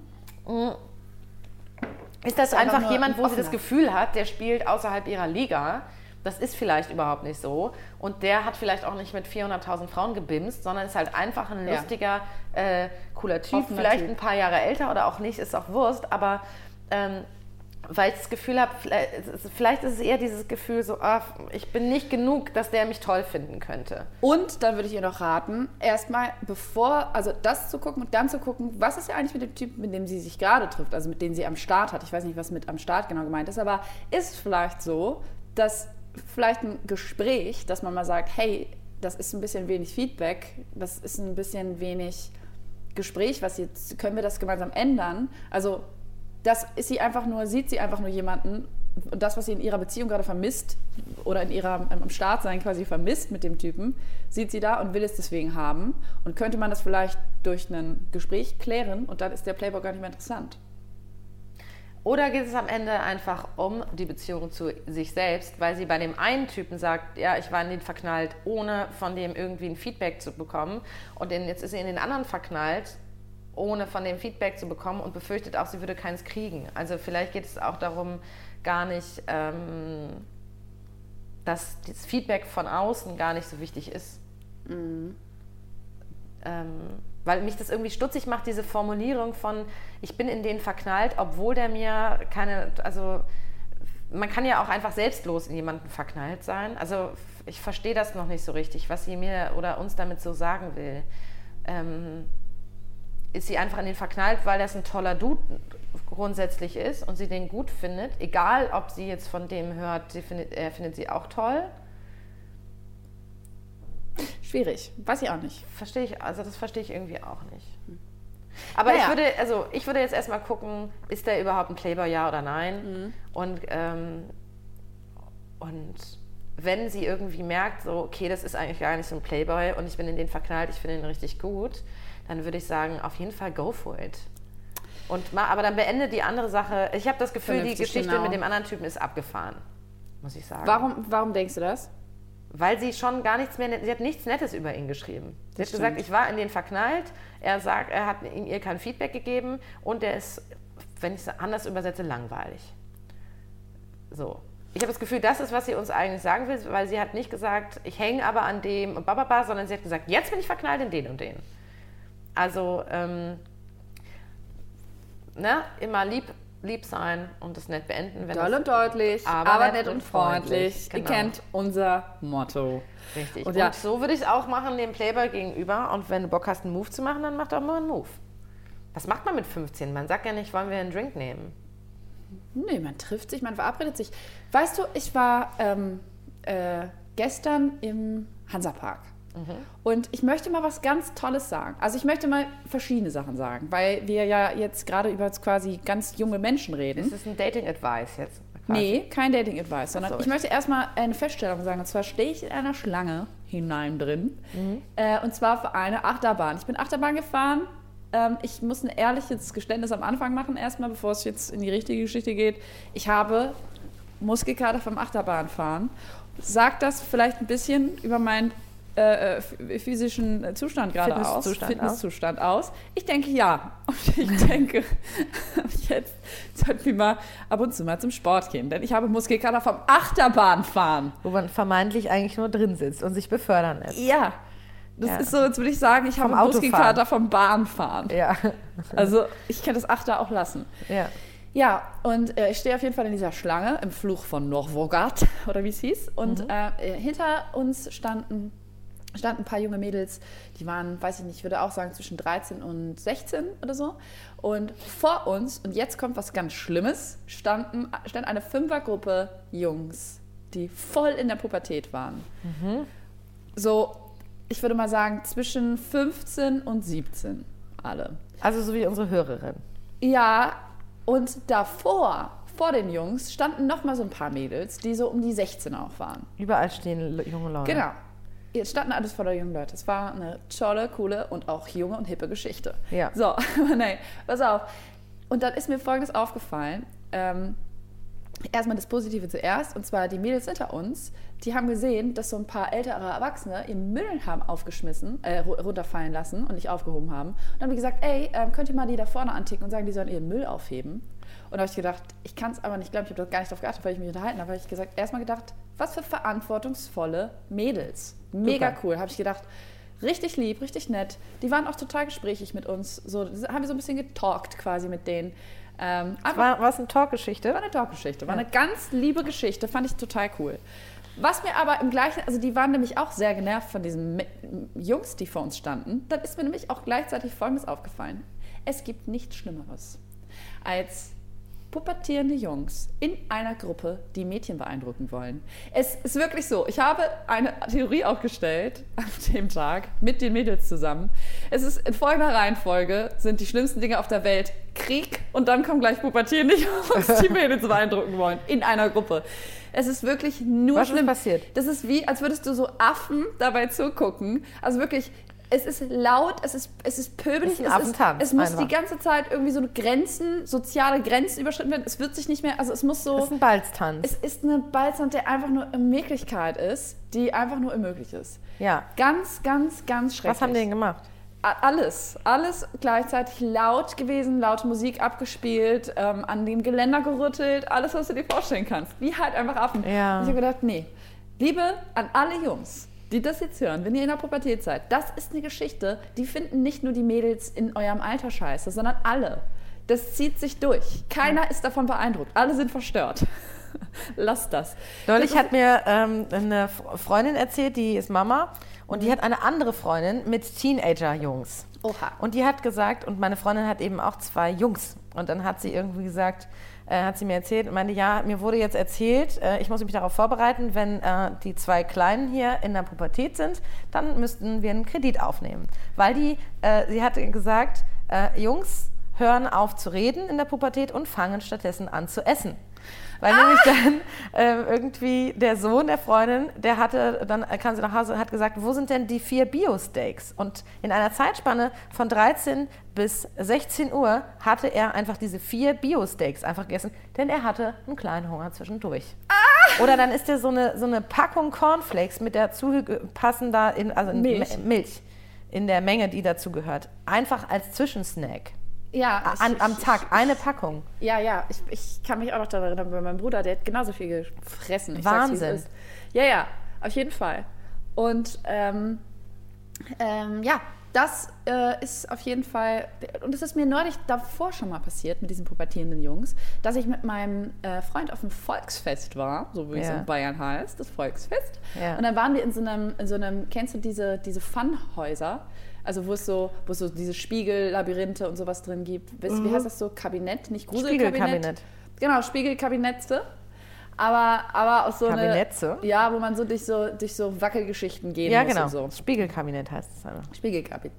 ist das Ist einfach einfach nur jemand, ein wo sie das offener. Gefühl hat, der spielt außerhalb ihrer Liga. Das ist vielleicht überhaupt nicht so. Und der hat vielleicht auch nicht mit vierhunderttausend Frauen gebimst, sondern ist halt einfach ein Ja. lustiger, äh, cooler Typ. Offener Vielleicht Typ. ein paar Jahre älter oder auch nicht, ist auch Wurst. Aber ähm, weil ich das Gefühl habe, vielleicht, vielleicht ist es eher dieses Gefühl so, ah, ich bin nicht genug, dass der mich toll finden könnte. Und dann würde ich ihr noch raten, erstmal bevor, also das zu gucken und dann zu gucken, was ist ja eigentlich mit dem Typen, mit dem sie sich gerade trifft, also mit dem sie am Start hat. Ich weiß nicht, was mit am Start genau gemeint ist, aber ist es vielleicht so, dass vielleicht ein Gespräch, dass man mal sagt, hey, das ist ein bisschen wenig Feedback, das ist ein bisschen wenig Gespräch, was jetzt, können wir das gemeinsam ändern? Also das ist sie einfach nur, sieht sie einfach nur jemanden und das, was sie in ihrer Beziehung gerade vermisst oder in ihrer am Start sein quasi vermisst mit dem Typen, sieht sie da und will es deswegen haben. Und könnte man das vielleicht durch ein Gespräch klären und dann ist der Playboy gar nicht mehr interessant. Oder geht es am Ende einfach um die Beziehung zu sich selbst, weil sie bei dem einen Typen sagt, ja, ich war in den verknallt, ohne von dem irgendwie ein Feedback zu bekommen. Und jetzt ist sie in den anderen verknallt, ohne von dem Feedback zu bekommen und befürchtet auch, sie würde keins kriegen. Also vielleicht geht es auch darum, gar nicht, ähm, dass das Feedback von außen gar nicht so wichtig ist. Mhm. Ähm, weil mich das irgendwie stutzig macht, diese Formulierung von, ich bin in den verknallt, obwohl der mir keine, also man kann ja auch einfach selbstlos in jemanden verknallt sein. Also ich verstehe das noch nicht so richtig, was sie mir oder uns damit so sagen will. Ähm, ist sie einfach in den verknallt, weil das ein toller Dude grundsätzlich ist und sie den gut findet, egal ob sie jetzt von dem hört, sie findet, er findet sie auch toll? Schwierig, weiß ich auch nicht. Verstehe ich, also das verstehe ich irgendwie auch nicht. Aber naja. ich würde, also ich würde jetzt erstmal gucken, ist der überhaupt ein Playboy, ja oder nein? Mhm. Und, ähm, und wenn sie irgendwie merkt, so, okay, das ist eigentlich gar nicht so ein Playboy und ich bin in den verknallt, ich finde ihn richtig gut, dann würde ich sagen, auf jeden Fall go for it. Und mal, aber dann beende die andere Sache. Ich habe das Gefühl, Vernünftig, die Geschichte genau. mit dem anderen Typen ist abgefahren, muss ich sagen. Warum, warum denkst du das? Weil sie schon gar nichts mehr, sie hat nichts Nettes über ihn geschrieben. Sie das hat stimmt. gesagt, ich war in den verknallt, er sagt, er hat ihm ihr kein Feedback gegeben und er ist, wenn ich es anders übersetze, langweilig. So. Ich habe das Gefühl, das ist, was sie uns eigentlich sagen will, weil sie hat nicht gesagt, ich hänge aber an dem und bababa, sondern sie hat gesagt, jetzt bin ich verknallt in den und den. Also, ähm, ne, immer lieb, lieb sein und das nett beenden. Wenn Doll und deutlich, aber, aber nett, nett und freundlich. freundlich. Genau. Ihr kennt unser Motto. Richtig. Und, ja. und so würde ich es auch machen dem Playboy gegenüber. Und wenn du Bock hast, einen Move zu machen, dann mach doch mal einen Move. Was macht man mit fünfzehn? Man sagt ja nicht, wollen wir einen Drink nehmen? Nee, man trifft sich, man verabredet sich. Weißt du, ich war ähm, äh, gestern im Hansapark. Mhm. Und ich möchte mal was ganz Tolles sagen. Also ich möchte mal verschiedene Sachen sagen, weil wir ja jetzt gerade über quasi ganz junge Menschen reden. Ist das ein Dating-Advice jetzt? Quasi? Nee, kein Dating-Advice, sondern so, ich, ich möchte erstmal eine Feststellung sagen. Und zwar stehe ich in einer Schlange hinein drin. Mhm. Äh, und zwar für eine Achterbahn. Ich bin Achterbahn gefahren. Ähm, ich muss ein ehrliches Geständnis am Anfang machen erstmal, bevor es jetzt in die richtige Geschichte geht. Ich habe Muskelkater vom Achterbahnfahren. Sagt das vielleicht ein bisschen über mein Äh, physischen Zustand gerade aus, Fitnesszustand aus. Ich denke ja. Und ich denke, jetzt sollten wir mal ab und zu mal zum Sport gehen, denn ich habe Muskelkater vom Achterbahnfahren. Wo man vermeintlich eigentlich nur drin sitzt und sich befördern lässt. Ja. Das ja. ist so, jetzt würde ich sagen, ich vom habe Muskelkater vom Bahnfahren. Ja. Also ich kann das Achter auch lassen. Ja. Ja, und äh, ich stehe auf jeden Fall in dieser Schlange im Fluch von Novgorod, oder wie es hieß. Und mhm. äh, hinter uns standen standen ein paar junge Mädels, die waren, weiß ich nicht, ich würde auch sagen zwischen dreizehn und sechzehn oder so. Und vor uns, und jetzt kommt was ganz Schlimmes, standen, stand eine Fünfergruppe Jungs, die voll in der Pubertät waren. Mhm. So, ich würde mal sagen, zwischen fünfzehn und siebzehn alle. Also so wie unsere Hörerin. Ja, und davor, vor den Jungs, standen noch mal so ein paar Mädels, die so um die sechzehn auch waren. Überall stehen junge Leute. Genau. Jetzt standen alles voller junge Leute. Es war eine tolle, coole und auch junge und hippe Geschichte. Ja. So, nein, pass auf. Und dann ist mir Folgendes aufgefallen. Ähm, erstmal das Positive zuerst. Und zwar die Mädels hinter uns, die haben gesehen, dass so ein paar ältere Erwachsene ihren Müll haben aufgeschmissen, äh, runterfallen lassen und nicht aufgehoben haben. Und dann haben die gesagt, ey, ähm, könnt ihr mal die da vorne anticken und sagen, die sollen ihren Müll aufheben. Und da habe ich gedacht, ich kann es aber nicht glauben, ich habe gar nicht darauf geachtet, weil ich mich unterhalten habe. Da habe ich gesagt, erstmal gedacht, was für verantwortungsvolle Mädels. Mega Super. Cool. Habe ich gedacht, richtig lieb, richtig nett. Die waren auch total gesprächig mit uns. So, haben wir so ein bisschen getalkt quasi mit denen. Ähm, war es eine Talkgeschichte? War eine Talkgeschichte. War ja. eine ganz liebe Geschichte. Fand ich total cool. Was mir aber im gleichen, also die waren nämlich auch sehr genervt von diesen Jungs, die vor uns standen. Dann ist mir nämlich auch gleichzeitig Folgendes aufgefallen. Es gibt nichts Schlimmeres als pubertierende Jungs in einer Gruppe, die Mädchen beeindrucken wollen. Es ist wirklich so. Ich habe eine Theorie aufgestellt an dem Tag mit den Mädels zusammen. Es ist in folgender Reihenfolge sind die schlimmsten Dinge auf der Welt Krieg und dann kommen gleich pubertierende Jungs, die Mädels beeindrucken wollen in einer Gruppe. Es ist wirklich nur Was schlimm. Was ist passiert? Das ist wie, als würdest du so Affen dabei zugucken. Also wirklich Es ist laut, es ist, es ist pöbelig, es ist ein es, ist, es muss einfach. die ganze Zeit irgendwie so Grenzen, soziale Grenzen überschritten werden. Es wird sich nicht mehr, also es muss so... Es ist ein Balztanz. Es ist eine Balztanz, der einfach nur Unmöglichkeit ist, die einfach nur unmöglich ist. Ja. Ganz, ganz, ganz schrecklich. Was haben die denn gemacht? Alles, alles gleichzeitig laut gewesen, laute Musik abgespielt, ähm, an dem Geländer gerüttelt, alles, was du dir vorstellen kannst. Wie halt einfach Affen. Ja. Und ich habe gedacht, nee, Liebe an alle Jungs, die das jetzt hören, wenn ihr in der Pubertät seid, das ist eine Geschichte, die finden nicht nur die Mädels in eurem Alter scheiße, sondern alle. Das zieht sich durch. Keiner ist davon beeindruckt. Alle sind verstört. Lasst das. Neulich das hat mir ähm, eine Freundin erzählt, die ist Mama und die hat eine andere Freundin mit Teenager-Jungs. Oha. Und die hat gesagt, und meine Freundin hat eben auch zwei Jungs. Und dann hat sie irgendwie gesagt, äh, hat sie mir erzählt und meinte, ja, mir wurde jetzt erzählt, äh, ich muss mich darauf vorbereiten, wenn äh, die zwei Kleinen hier in der Pubertät sind, dann müssten wir einen Kredit aufnehmen. Weil die, äh, sie hatte gesagt, äh, Jungs hören auf zu reden in der Pubertät und fangen stattdessen an zu essen. Weil ah! nämlich dann äh, irgendwie der Sohn der Freundin, der hatte, dann kam sie nach Hause und hat gesagt, wo sind denn die vier Bio-Steaks? Und in einer Zeitspanne von dreizehn bis sechzehn Uhr hatte er einfach diese vier Bio-Steaks einfach gegessen, denn er hatte einen kleinen Hunger zwischendurch. Ah! Oder dann ist er so eine, so eine Packung Cornflakes mit der zupassender, in, also Milch. Milch in der Menge, die dazu gehört, einfach als Zwischensnack. Ja, An, ich, am ich, Tag, eine Packung. Ja, ja, ich, ich kann mich auch noch daran erinnern, bei meinem Bruder, der hat genauso viel gefressen. Ich Wahnsinn. Sag's, wie es ist. Ja, ja, auf jeden Fall. Und ähm, ähm, ja, das äh, ist auf jeden Fall, und es ist mir neulich davor schon mal passiert mit diesen pubertierenden Jungs, dass ich mit meinem äh, Freund auf einem Volksfest war, so wie ja. es in Bayern heißt, das Volksfest. Ja. Und dann waren wir in so einem, in so einem kennst du diese, diese Funhäuser? Also wo es so, wo es so diese Spiegellabyrinthe und sowas drin gibt. Wie mhm. heißt das so? Kabinett, nicht Gruselkabinett? Spiegelkabinett. Genau, Spiegelkabinette. Aber, aber aus so Kabinetze? eine... Ja, wo man so durch so, durch so Wackelgeschichten gehen ja, muss genau. und so. Spiegelkabinett heißt es einfach. Spiegelkabinett.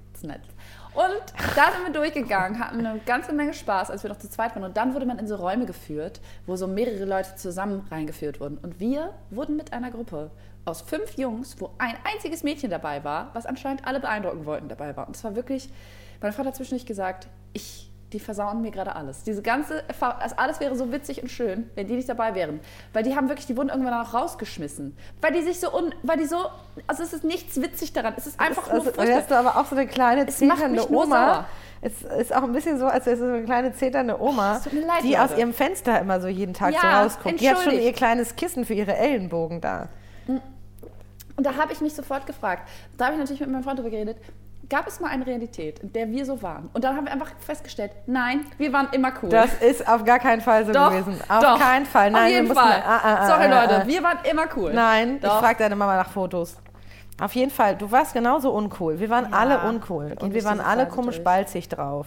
Und da sind wir durchgegangen, hatten eine ganze Menge Spaß, als wir noch zu zweit waren. Und dann wurde man in so Räume geführt, wo so mehrere Leute zusammen reingeführt wurden. Und wir wurden mit einer Gruppe aus fünf Jungs, wo ein einziges Mädchen dabei war, was anscheinend alle beeindrucken wollten, dabei war. Und es war wirklich, meine Frau hat zwischendurch gesagt, ich, die versauen mir gerade alles. Diese ganze Erfahrung, also alles wäre so witzig und schön, wenn die nicht dabei wären. Weil die haben wirklich, die wurden irgendwann auch rausgeschmissen. Weil die sich so, un, weil die so, also es ist nichts witzig daran, es ist einfach das, nur also, hast du aber auch so eine kleine zeternde Oma. Es ist auch ein bisschen so, als wäre es so eine kleine zeternde Oma, oh, leid, die Leute. Aus ihrem Fenster immer so jeden Tag ja, so rausguckt. Die hat schon ihr kleines Kissen für ihre Ellenbogen da. Und da habe ich mich sofort gefragt, da habe ich natürlich mit meinem Freund darüber geredet, gab es mal eine Realität, in der wir so waren? Und dann haben wir einfach festgestellt, nein, wir waren immer cool. Das ist auf gar keinen Fall so doch, gewesen. Auf doch, keinen Fall. Nein, auf jeden wir Fall. Mussten, ah, ah, Sorry ah, Leute, ah. wir waren immer cool. Nein, doch. ich frage deine Mama nach Fotos. Auf jeden Fall, du warst genauso uncool. Wir waren ja, alle uncool. Und wir waren alle komisch durch. balzig drauf.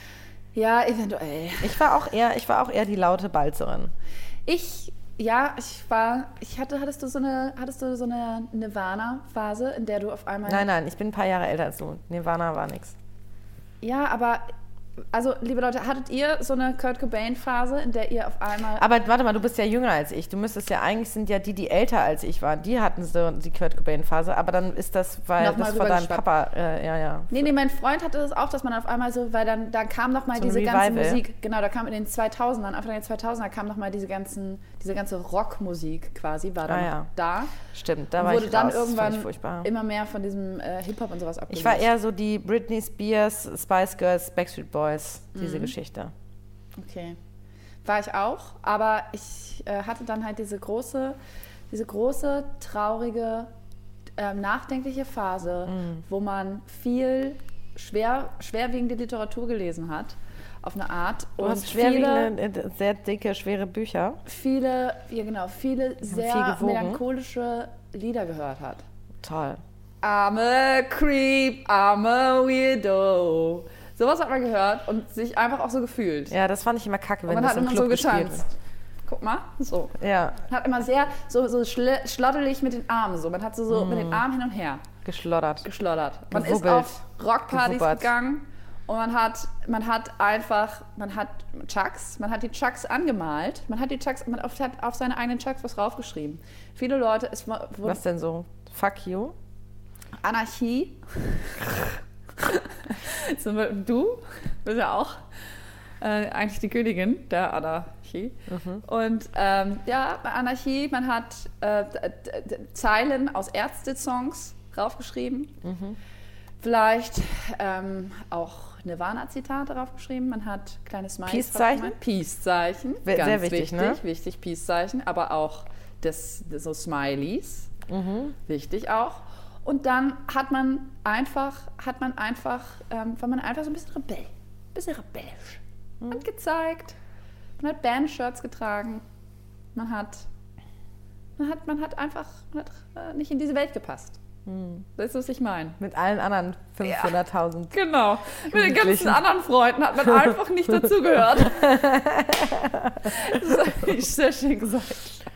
Ja, eventuell. Ich war auch eher, ich war auch eher die laute Balzerin. Ich... Ja, ich war, ich hatte, hattest du so eine, hattest du so eine Nirvana-Phase, in der du auf einmal... Nein, nein, ich bin ein paar Jahre älter als du. Nirvana war nix. Ja, aber, also, liebe Leute, hattet ihr so eine Kurt Cobain-Phase, in der ihr auf einmal... Aber warte mal, du bist ja jünger als ich. Du müsstest ja, eigentlich sind ja die, die älter als ich waren, die hatten so die Kurt Cobain-Phase, aber dann ist das, weil Nochmal das vor deinem Papa, äh, ja, ja. Nee, nee, mein Freund hatte das auch, dass man auf einmal so, weil dann, dann kam noch mal so diese Revival. ganze Musik, genau, da kam in den zweitausendern, Anfang der zweitausender kam noch mal diese ganzen, diese ganze Rockmusik quasi, war dann ah, ja. da. Stimmt, da und war wurde ich dann raus. irgendwann furchtbar. immer mehr von diesem äh, Hip-Hop und sowas abgelöst. Ich war eher so die Britney Spears, Spice Girls, Backstreet Boys, diese mhm. Geschichte. Okay. War ich auch, aber ich äh, hatte dann halt diese große, diese große, traurige, äh, nachdenkliche Phase, mm. wo man viel schwer, schwerwiegende Literatur gelesen hat, auf eine Art. Du und hast schwerwiegende, sehr dicke, schwere Bücher. Viele, ja genau, viele sehr viel melancholische Lieder gehört hat. Toll. I'm a creep, I'm a weirdo. Sowas hat man gehört und sich einfach auch so gefühlt. Ja, das fand ich immer kacke, wenn man das hat im immer Club so gespielt getanzt. Guck mal, so. Ja. Man hat immer sehr so, so schl- schlottelig mit den Armen so. Man hat so, so mm. mit den Armen hin und her. Geschloddert. Geschloddert. Man Gewubbelt. ist auf Rockpartys Gewubbert. gegangen und man hat, man hat einfach, man hat Chucks, man hat die Chucks angemalt. Man hat die Chucks, man hat auf seine eigenen Chucks was draufgeschrieben. Viele Leute, es wurde... Was denn so? Fuck you? Anarchie. Du bist ja auch äh, eigentlich die Königin der Anarchie. Mhm. Und ähm, ja, bei Anarchie, man hat äh, d- d- Zeilen aus Ärzte-Songs draufgeschrieben. Mhm. Vielleicht ähm, auch Nirvana-Zitate draufgeschrieben. Man hat kleine Smileys. Peace-Zeichen? Peace-Zeichen. Sehr Ganz wichtig, wichtig, ne? Wichtig, Peace-Zeichen. Aber auch das, das so Smileys. Mhm. Wichtig auch. Und dann hat man einfach, hat man einfach, ähm, war man einfach so ein bisschen rebell, ein bisschen rebellisch. Mhm. Man hat gezeigt, man hat Bandshirts getragen, man hat, man hat, man hat einfach man hat, äh, nicht in diese Welt gepasst. Mhm. Das ist, was ich meine. Mit allen anderen fünfhunderttausend. Ja, genau. Mit den ganzen anderen Freunden hat man einfach nicht dazugehört. Das habe ich sehr schön gesagt.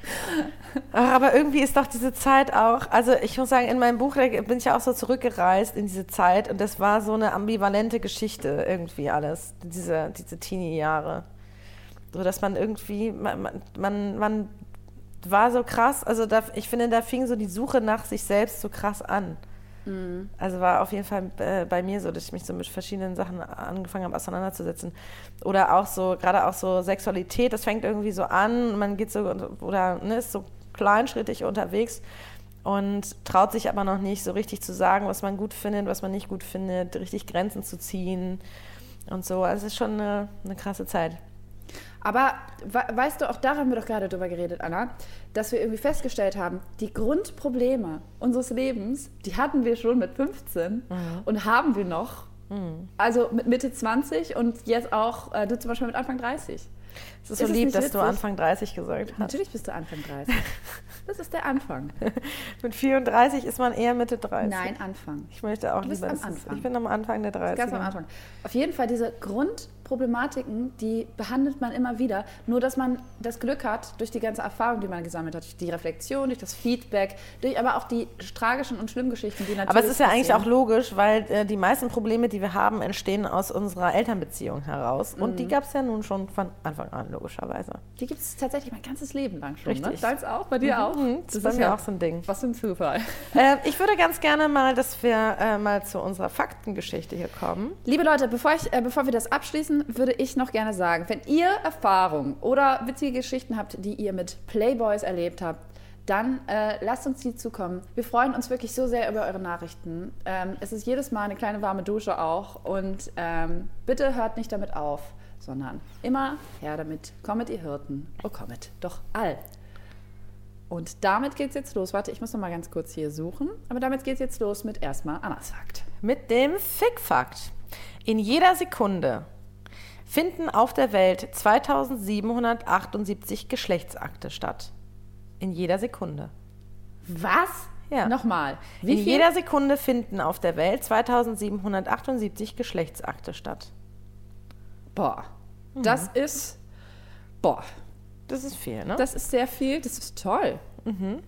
Ach, aber irgendwie ist doch diese Zeit auch, also ich muss sagen, in meinem Buch bin ich ja auch so zurückgereist in diese Zeit und das war so eine ambivalente Geschichte irgendwie alles, diese, diese Teenie-Jahre. So, dass man irgendwie, man, man, man war so krass, also da, ich finde, da fing so die Suche nach sich selbst so krass an. Mhm. Also war auf jeden Fall äh, bei mir so, dass ich mich so mit verschiedenen Sachen angefangen habe, auseinanderzusetzen. Oder auch so, gerade auch so Sexualität, das fängt irgendwie so an, man geht so, oder ne, ist so kleinschrittig unterwegs und traut sich aber noch nicht so richtig zu sagen, was man gut findet, was man nicht gut findet, richtig Grenzen zu ziehen und so. Also es ist schon eine, eine krasse Zeit. Aber we- weißt du, auch da haben wir doch gerade drüber geredet, Anna, dass wir irgendwie festgestellt haben, die Grundprobleme unseres Lebens, die hatten wir schon mit fünfzehn mhm. und haben wir noch, mhm. also mit Mitte zwanzig und jetzt auch, äh, du zum Beispiel mit Anfang dreißig. Es ist so lieb, dass du Anfang dreißig gesagt hast. Natürlich bist du Anfang dreißig. Das ist der Anfang. Mit vierunddreißig ist man eher Mitte dreißig. Nein, Anfang. Ich möchte auch du bist lieber. Am Anfang. Ist, ich bin am Anfang der dreißig. Ganz am Anfang. Auf jeden Fall diese Grundproblematiken, die behandelt man immer wieder. Nur, dass man das Glück hat, durch die ganze Erfahrung, die man gesammelt hat, durch die Reflexion, durch das Feedback, durch aber auch die tragischen und schlimmen Geschichten, die natürlich Aber es ist ja passieren. eigentlich auch logisch, weil äh, die meisten Probleme, die wir haben, entstehen aus unserer Elternbeziehung heraus. Und mhm. die gab es ja nun schon von Anfang an, logischerweise. Die gibt es tatsächlich mein ganzes Leben lang schon. Richtig. Ne? Deins auch? Bei dir mhm. auch? Das, das ist bei mir ja auch so ein Ding. Was für ein Zufall. Äh, ich würde ganz gerne mal, dass wir äh, mal zu unserer Faktengeschichte hier kommen. Liebe Leute, bevor, ich, äh, bevor wir das abschließen, würde ich noch gerne sagen, wenn ihr Erfahrungen oder witzige Geschichten habt, die ihr mit Playboys erlebt habt, dann äh, lasst uns die zukommen. Wir freuen uns wirklich so sehr über eure Nachrichten. Ähm, es ist jedes Mal eine kleine warme Dusche auch. Und ähm, bitte hört nicht damit auf, sondern immer her damit. Kommet ihr Hirten, oh kommet doch all. Und damit geht's jetzt los. Warte, ich muss noch mal ganz kurz hier suchen. Aber damit geht's jetzt los mit erstmal Annas Fakt. Mit dem Fick-Fakt. In jeder Sekunde finden auf der Welt zweitausendsiebenhundertachtundsiebzig Geschlechtsakte statt. In jeder Sekunde. Was? Ja. Nochmal. Wie In viel? jeder Sekunde finden auf der Welt zweitausendsiebenhundertachtundsiebzig Geschlechtsakte statt. Boah. Das mhm. ist... Boah. Das ist viel, ne? Das ist sehr viel. Das ist toll. Mhm.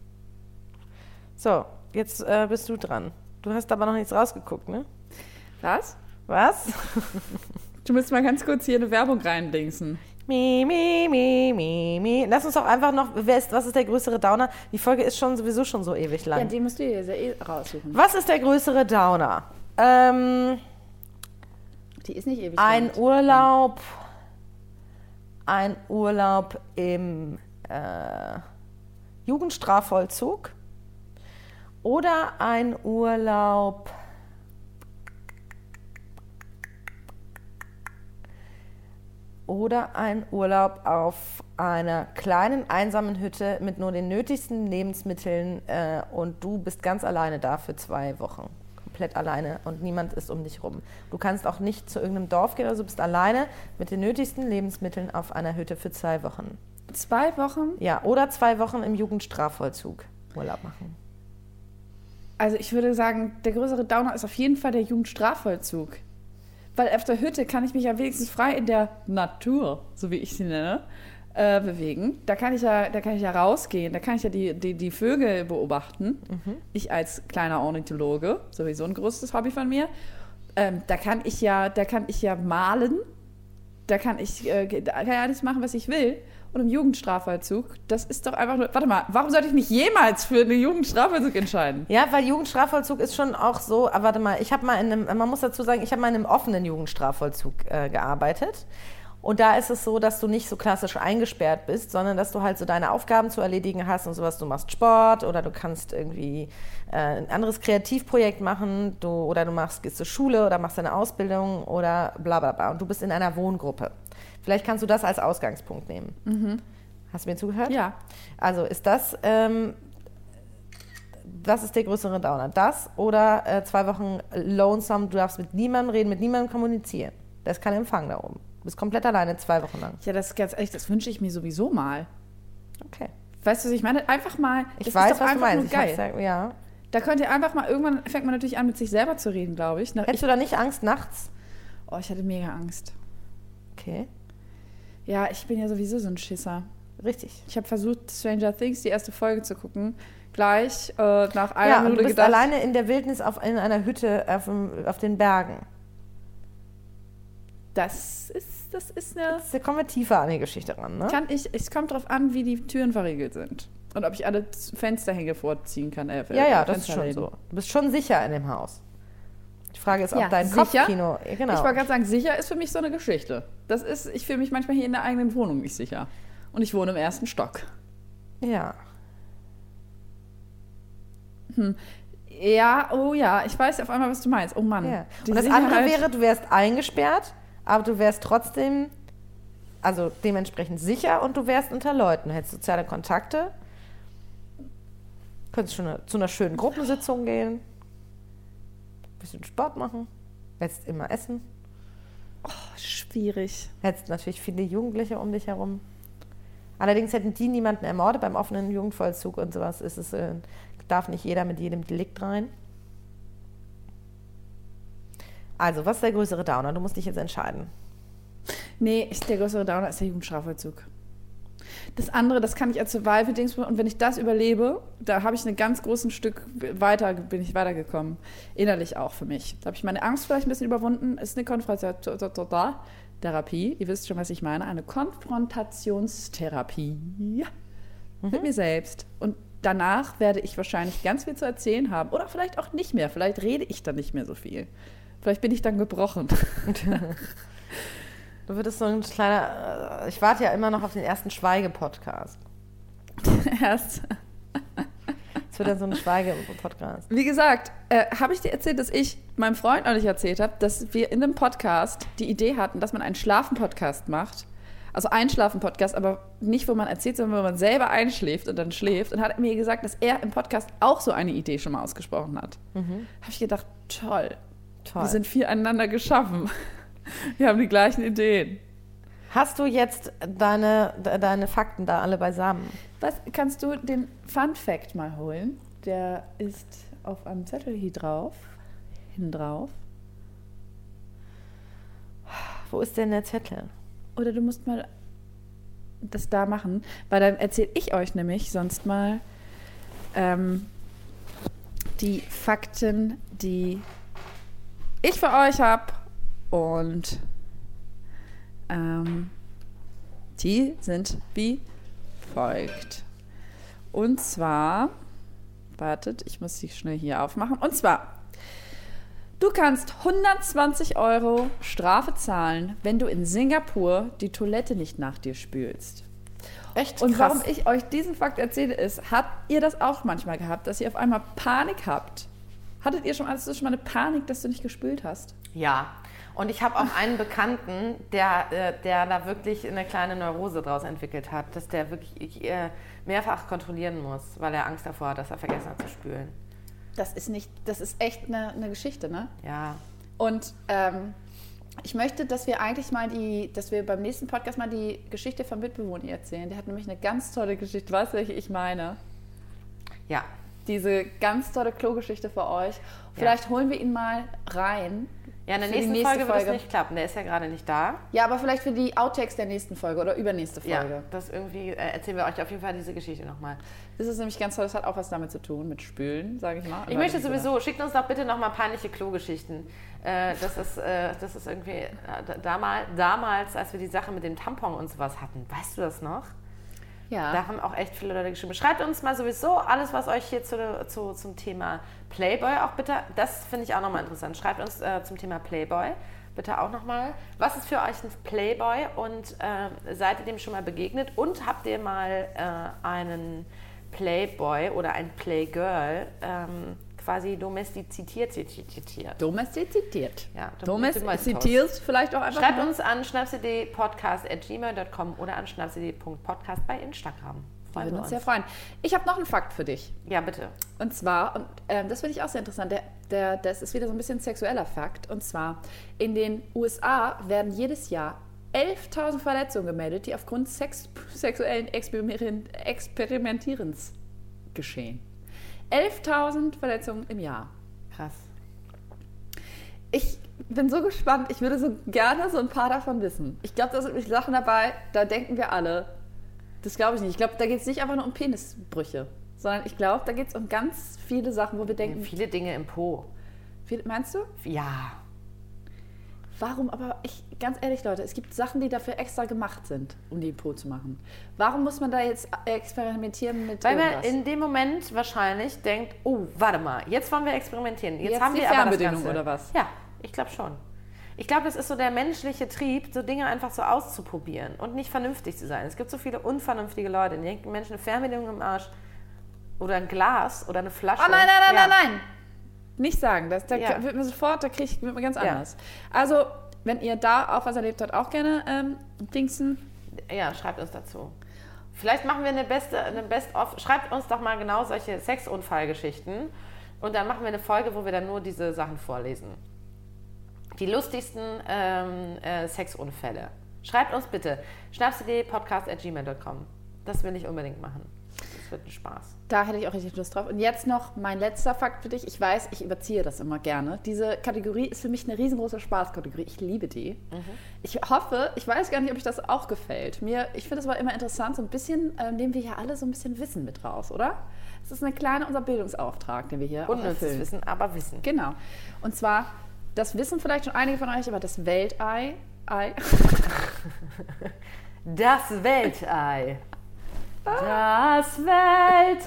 So, jetzt äh, bist du dran. Du hast aber noch nichts rausgeguckt, ne? Was? Was? Du musst mal ganz kurz hier eine Werbung reindingsen. Mi, mi, mi, mi, mi. Lass uns doch einfach noch, wer ist, was ist der größere Downer? Die Folge ist schon sowieso schon so ewig lang. Ja, die musst du dir sehr eh raussuchen. Was ist der größere Downer? Ähm, die ist nicht ewig ein lang. Urlaub, ein Urlaub im äh, Jugendstrafvollzug oder ein Urlaub oder ein Urlaub auf einer kleinen, einsamen Hütte mit nur den nötigsten Lebensmitteln äh, und du bist ganz alleine da für zwei Wochen. Komplett alleine und niemand ist um dich rum. Du kannst auch nicht zu irgendeinem Dorf gehen, also du bist alleine mit den nötigsten Lebensmitteln auf einer Hütte für zwei Wochen. Zwei Wochen? Ja, oder zwei Wochen im Jugendstrafvollzug Urlaub machen. Also ich würde sagen, der größere Downer ist auf jeden Fall der Jugendstrafvollzug. Weil auf der Hütte kann ich mich ja wenigstens frei in der Natur, so wie ich sie nenne, äh, bewegen. Da kann ich ja, da kann ich ja rausgehen, da kann ich ja die, die, die Vögel beobachten. Mhm. Ich als kleiner Ornithologe, sowieso ein größtes Hobby von mir. Ähm, da kann ich ja, da kann ich ja malen. Da kann ich, äh, da kann ich alles machen, was ich will. und im Jugendstrafvollzug, das ist doch einfach nur, warte mal, warum sollte ich mich jemals für einen Jugendstrafvollzug entscheiden? Ja, weil Jugendstrafvollzug ist schon auch so, aber warte mal, ich habe mal in einem, man muss dazu sagen, ich habe mal in einem offenen Jugendstrafvollzug äh, gearbeitet. Und da ist es so, dass du nicht so klassisch eingesperrt bist, sondern dass du halt so deine Aufgaben zu erledigen hast und sowas. Du machst Sport oder du kannst irgendwie äh, ein anderes Kreativprojekt machen, du, oder du machst, gehst zur Schule oder machst eine Ausbildung oder bla bla bla. Und du bist in einer Wohngruppe. Vielleicht kannst du das als Ausgangspunkt nehmen. Mhm. Hast du mir zugehört? Ja. Also ist das, ähm, was ist der größere Downer? Das oder äh, zwei Wochen lonesome, du darfst mit niemandem reden, mit niemandem kommunizieren. Da ist kein Empfang da oben. Du bist komplett alleine, zwei Wochen lang. Ja, das ist ganz ehrlich, das wünsche ich mir sowieso mal. Okay. Weißt du, was ich meine? Einfach mal, ich weiß, ist doch was einfach du nur meinst. geil. Ich hab's ja, ja. Da könnt ihr einfach mal, irgendwann fängt man natürlich an, mit sich selber zu reden, glaube ich. Hättest ich, du da nicht Angst nachts? Oh, ich hatte mega Angst. Okay. Ja, ich bin ja sowieso so ein Schisser. Richtig. Ich habe versucht, Stranger Things, die erste Folge zu gucken. Gleich äh, nach einer ja, Minute und du bist gedacht, alleine in der Wildnis auf, in einer Hütte auf, dem, auf den Bergen. Das ist, das ist eine... Da kommen wir tiefer an die Geschichte ran, ne? Kann ich, es kommt darauf an, wie die Türen verriegelt sind. Und ob ich alle Fensterhänge vorziehen kann. Äh, ja, ja, das ist schon so. Du bist schon sicher in dem Haus. Die Frage ist, ob ja, dein sicher? Kopfkino... Genau. Ich wollte gerade sagen, sicher ist für mich so eine Geschichte. Das ist, ich fühle mich manchmal hier in der eigenen Wohnung nicht sicher. Und ich wohne im ersten Stock. Ja. Hm. Ja, oh ja, ich weiß auf einmal, was du meinst. Oh Mann. Ja. Und das andere wäre, du wärst eingesperrt, aber du wärst trotzdem, also dementsprechend sicher und du wärst unter Leuten, hättest soziale Kontakte, könntest schon eine, zu einer schönen Gruppensitzung gehen, ein bisschen Sport machen, hättest immer essen. Oh, schwierig. Hättest natürlich viele Jugendliche um dich herum. Allerdings hätten die niemanden ermordet beim offenen Jugendvollzug und sowas. Ist es, äh, darf nicht jeder mit jedem Delikt rein. Also, was ist der größere Downer? Du musst dich jetzt entscheiden. Nee, ich, der größere Downer ist der Jugendstrafvollzug. Das andere, das kann ich als Survival-Dings, und wenn ich das überlebe, da habe ich ein ganz großes Stück weiter, bin ich weitergekommen. Innerlich auch für mich. Da habe ich meine Angst vielleicht ein bisschen überwunden. Ist eine Konfrontationstherapie. Ihr wisst schon, was ich meine. Eine Konfrontationstherapie mhm. mit mir selbst. Und danach werde ich wahrscheinlich ganz viel zu erzählen haben. Oder vielleicht auch nicht mehr. Vielleicht rede ich dann nicht mehr so viel. Vielleicht bin ich dann gebrochen. Du würdest so ein kleiner... Ich warte ja immer noch auf den ersten Schweige-Podcast. Erst. Es wird dann so ein Schweige-Podcast. Wie gesagt, äh, habe ich dir erzählt, dass ich meinem Freund neulich erzählt habe, dass wir in einem Podcast die Idee hatten, dass man einen Schlafen-Podcast macht. Also Einschlafen-Podcast, aber nicht, wo man erzählt, sondern wo man selber einschläft und dann schläft. Und hat mir gesagt, dass er im Podcast auch so eine Idee schon mal ausgesprochen hat. Mhm. Habe ich gedacht, toll. Toll. Wir sind füreinander geschaffen. Wir haben die gleichen Ideen. Hast du jetzt deine, deine Fakten da alle beisammen? Was, kannst du den Fun Fact mal holen? Der ist auf einem Zettel hier drauf. Hin drauf. Wo ist denn der Zettel? Oder du musst mal das da machen, weil dann erzähle ich euch nämlich sonst mal ähm, die Fakten, die ich für euch habe. Und ähm, die sind wie folgt. Und zwar, wartet, ich muss die schnell hier aufmachen. Und zwar, du kannst hundertzwanzig Euro Strafe zahlen, wenn du in Singapur die Toilette nicht nach dir spülst. Echt Und krass. warum ich euch diesen Fakt erzähle, ist, habt ihr das auch manchmal gehabt, dass ihr auf einmal Panik habt? Hattet ihr schon, hast du schon mal eine Panik, dass du nicht gespült hast? Ja. Und ich habe auch einen Bekannten, der, der da wirklich eine kleine Neurose draus entwickelt hat, dass der wirklich mehrfach kontrollieren muss, weil er Angst davor hat, dass er vergessen hat zu spülen. Das ist nicht, das ist echt eine, eine Geschichte, ne? Ja. Und ähm, ich möchte, dass wir eigentlich mal die, dass wir beim nächsten Podcast mal die Geschichte vom Mitbewohner erzählen. Der hat nämlich eine ganz tolle Geschichte. Weißt du, welche ich meine? Ja. Diese ganz tolle Klo-Geschichte für euch. Vielleicht ja. holen wir ihn mal rein. Ja, in der nächsten nächste Folge, Folge wird es nicht klappen. Der ist ja gerade nicht da. Ja, aber vielleicht für die Outtakes der nächsten Folge oder übernächste Folge. Ja, das irgendwie äh, erzählen wir euch auf jeden Fall diese Geschichte nochmal. Das ist nämlich ganz toll. Das hat auch was damit zu tun, mit Spülen, sage ich mal. Ich möchte sowieso, schickt uns doch bitte nochmal peinliche Klo-Geschichten. Äh, das, ist, äh, das ist irgendwie äh, damals, damals, als wir die Sache mit dem Tampon und sowas hatten. Weißt du das noch? Ja. Da haben auch echt viele Leute geschrieben. Schreibt uns mal sowieso alles, was euch hier zu, zu, zum Thema Playboy auch bitte, das finde ich auch nochmal interessant. Schreibt uns äh, zum Thema Playboy bitte auch nochmal. Was ist für euch ein Playboy und äh, seid ihr dem schon mal begegnet? Und habt ihr mal äh, einen Playboy oder ein Playgirl ähm, quasi domestiziert, zitiert? Domestiziert. Ja, domestiziert vielleicht auch einfach. Schreibt mal. uns an schnapsidee-podcast at gmail dot com oder an schnapsidee punkt podcast bei Instagram. Wir würden uns sehr freuen. Ich habe noch einen Fakt für dich. Ja, bitte. Und zwar, und ähm, das finde ich auch sehr interessant, der, der, das ist wieder so ein bisschen ein sexueller Fakt. Und zwar, in den U S A werden jedes Jahr elftausend Verletzungen gemeldet, die aufgrund sex sexuellen Experiment Experimentierens geschehen. elftausend Verletzungen im Jahr. Krass. Ich bin so gespannt. Ich würde so gerne so ein paar davon wissen. Ich glaube, da sind nämlich Sachen dabei, da denken wir alle, das glaube ich nicht. Ich glaube, da geht es nicht einfach nur um Penisbrüche, sondern ich glaube, da geht es um ganz viele Sachen, wo wir denken... Viele Dinge im Po. Viel, meinst du? Ja. Warum? Aber ich, ganz ehrlich, Leute, es gibt Sachen, die dafür extra gemacht sind, um die im Po zu machen. Warum muss man da jetzt experimentieren mit Weil irgendwas? man in dem Moment wahrscheinlich denkt, oh, warte mal, jetzt wollen wir experimentieren. Jetzt, Jetzt haben die wir aber das Fernbedienung Ganze. oder was? Ja, ich glaube schon. Ich glaube, das ist so der menschliche Trieb, so Dinge einfach so auszuprobieren und nicht vernünftig zu sein. Es gibt so viele unvernünftige Leute, die denken, Menschen eine Fernbedienung im Arsch oder ein Glas oder eine Flasche. Oh nein, nein, nein, ja. nein, nein! Nicht sagen, das, da Ja. wird mir sofort, da kriege ich wird mir ganz Ja. anders. Also, wenn ihr da auf was erlebt habt, auch gerne ähm, dingsen. Ja, schreibt uns dazu. Vielleicht machen wir eine beste, eine Best-of. Schreibt uns doch mal genau solche Sexunfallgeschichten und dann machen wir eine Folge, wo wir dann nur diese Sachen vorlesen. Die lustigsten ähm, äh, Sexunfälle. Schreibt uns bitte. schnapsidee-podcast at gmail dot com. Das will ich unbedingt machen. Das wird ein Spaß. Da hätte ich auch richtig Lust drauf. Und jetzt noch mein letzter Fakt für dich. Ich weiß, ich überziehe das immer gerne. Diese Kategorie ist für mich eine riesengroße Spaßkategorie. Ich liebe die. Mhm. Ich hoffe, ich weiß gar nicht, ob euch das auch gefällt. Mir, ich finde es aber immer interessant, so ein bisschen, äh, nehmen wir hier alle so ein bisschen Wissen mit raus, oder? Das ist eine kleine, unser Bildungsauftrag, den wir hier auch Unnützes erfüllen. Wissen, aber Wissen. Genau. Und zwar, das wissen vielleicht schon einige von euch, aber das Weltei. Ei. Das Weltei. Das Weltei.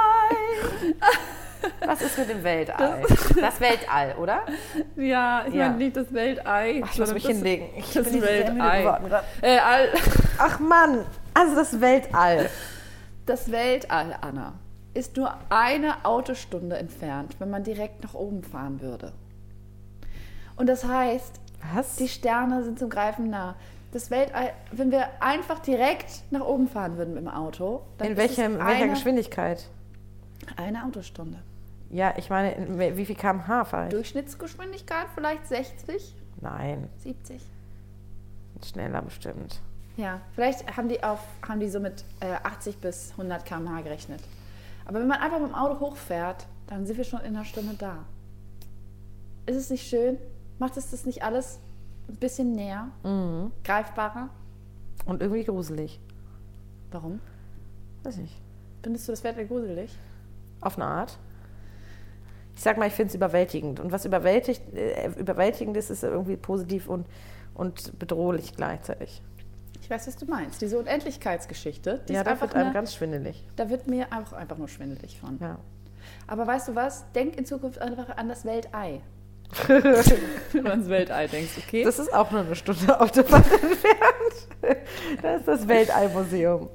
Was ist mit dem Weltall? Das, das Weltall, oder? Ja, ich Ja. meine nicht das Weltei. Ach, ich muss mich das, hinlegen. Ich das bin nicht sehr müde Weltei. geworden gerade. Äh, all, Ach Mann, also das Weltall. das Weltall, Anna, ist nur eine Autostunde entfernt, wenn man direkt nach oben fahren würde. Und das heißt, Was? die Sterne sind zum Greifen nah. Das Weltall, wenn wir einfach direkt nach oben fahren würden mit dem Auto, dann In ist welchem, es welcher eine, Geschwindigkeit? eine Autostunde. Ja, ich meine, in wie viel Kilometer pro Stunde fahre ich? Durchschnittsgeschwindigkeit vielleicht sechzig, Nein, siebzig. schneller bestimmt. Ja, vielleicht haben die, auf, haben die so mit äh, achtzig bis hundert Kilometer pro Stunde gerechnet. Aber wenn man einfach mit dem Auto hochfährt, dann sind wir schon in einer Stunde da. Ist es nicht schön? Macht es das nicht alles ein bisschen näher, Mhm. greifbarer? Und irgendwie gruselig. Warum? Weiß ich. Findest du das Wetter gruselig? Auf eine Art. Ich sag mal, ich finde es überwältigend. Und was überwältigt, äh, überwältigend ist, ist irgendwie positiv und, und bedrohlich gleichzeitig. Ich weiß, was du meinst. Diese Unendlichkeitsgeschichte, die Ja, ist da einfach wird einem eine, ganz schwindelig. da wird mir einfach, einfach nur schwindelig von. Ja. Aber weißt du was? Denk in Zukunft einfach an das Weltei. Wenn du ans Weltei denkst, okay? Das ist auch nur eine Stunde Autofahrt entfernt. Das ist das Weltall-Museum.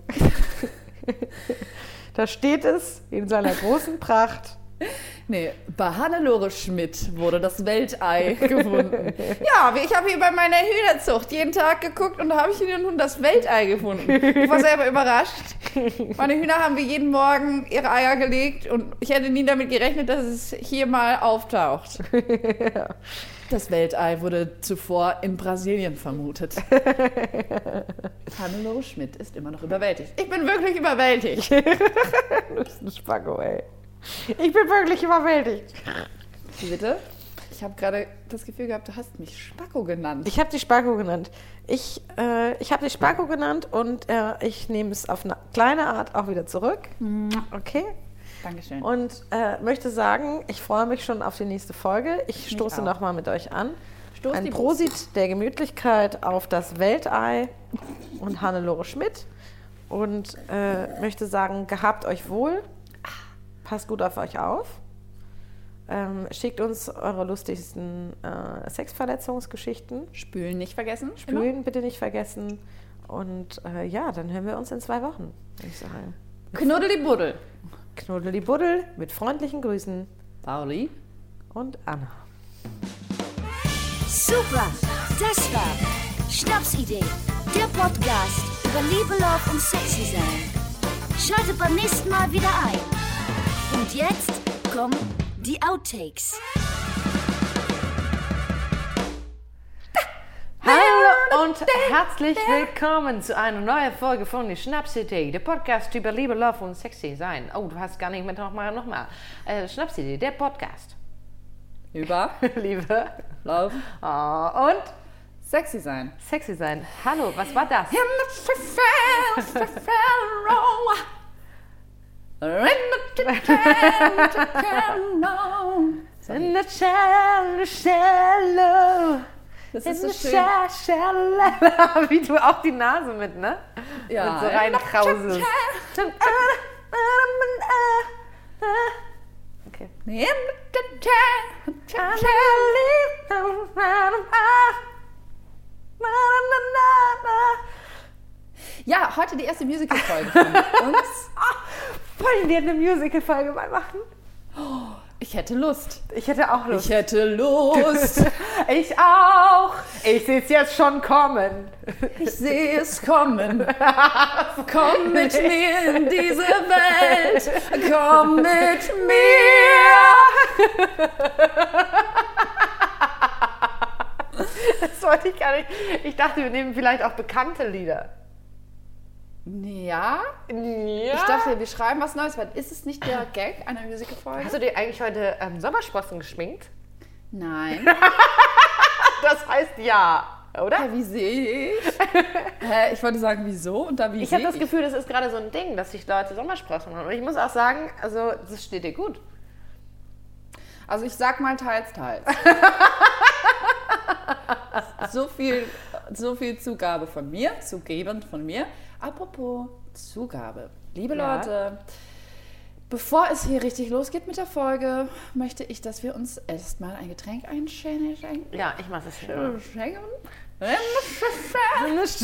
Da steht es in seiner großen Pracht. Nee, bei Hannelore Schmidt wurde das Weltei gefunden. Ja, ich habe hier bei meiner Hühnerzucht jeden Tag geguckt und da habe ich hier nun das Weltei gefunden. Ich war selber überrascht. Meine Hühner haben wie jeden Morgen ihre Eier gelegt und ich hätte nie damit gerechnet, dass es hier mal auftaucht. Das Weltei wurde zuvor in Brasilien vermutet. Hannelore Schmidt ist immer noch überwältigt. Ich bin wirklich überwältigt. Du bist ein Spacko, ey. Ich bin wirklich überwältigt. Wie bitte? Ich habe gerade das Gefühl gehabt, du hast mich Spacko genannt. Ich habe die Spacko genannt. Ich, äh, ich habe die Spacko genannt und äh, ich nehme es auf eine kleine Art auch wieder zurück. Okay? Dankeschön. Und äh, möchte sagen, ich freue mich schon auf die nächste Folge. Ich stoße auch. nochmal mit euch an. Stoß Ein die Prosit der Gemütlichkeit auf das Weltei und Hannelore Schmidt. und äh, möchte sagen, gehabt euch wohl, passt gut auf euch auf, ähm, schickt uns eure lustigsten äh, Sexverletzungsgeschichten. Spülen nicht vergessen. Spülen immer. Bitte nicht vergessen. Und äh, ja, dann hören wir uns in zwei Wochen, würde ich sagen. Knuddeli-Buddel. Knuddeli-Buddel mit freundlichen Grüßen. Pauli und Anna. Super, das war Schnapsidee, der Podcast über Liebe, Love und Sexy sein. Schaltet beim nächsten Mal wieder ein. Und jetzt kommen die Outtakes. Hallo und herzlich willkommen zu einer neuen Folge von die Schnapsidee, der Podcast über Liebe, Love und Sexy sein. Oh, du hast gar nicht mehr nochmal, nochmal. Äh, Schnapsidee, der Podcast. Über Liebe, Love oh, und Sexy sein. Sexy sein. Hallo, was war das? In the shallow, shallow. Das In ist so the schön. shallow. Wie du auch die Nase mit, ne? Ja. Mit so reinkrauselst. Okay. Ja, heute die erste Musical-Folge von uns. Wollen wir eine Musical-Folge mal machen? Ich hätte Lust. Ich hätte auch Lust. Ich hätte Lust. Ich auch. Ich sehe es jetzt schon kommen. Ich sehe es kommen. Komm mit mir in diese Welt. Komm mit mir. Das wollte ich gar nicht. Ich dachte, wir nehmen vielleicht auch bekannte Lieder. Ja. Ja. Ich dachte, wir schreiben was Neues, weil ist es nicht der Gag einer Musical-Folge? Hast du dir eigentlich heute ähm, Sommersprossen geschminkt? Nein. Das heißt ja, oder? Hä, wie sehe ich? Hä, ich wollte sagen, wieso? Und da wie Ich sehe habe das Gefühl, das ist gerade so ein Ding, dass sich Leute Sommersprossen haben. Und ich muss auch sagen, also das steht dir gut. Also ich sag mal teils, teils. so, viel, so viel Zugabe von mir, zugebend von mir. Apropos Zugabe. Liebe Ja. Leute, bevor es hier richtig losgeht mit der Folge, möchte ich, dass wir uns erstmal ein Getränk einschenken. Ja, ich mache das hier. Schenken? In the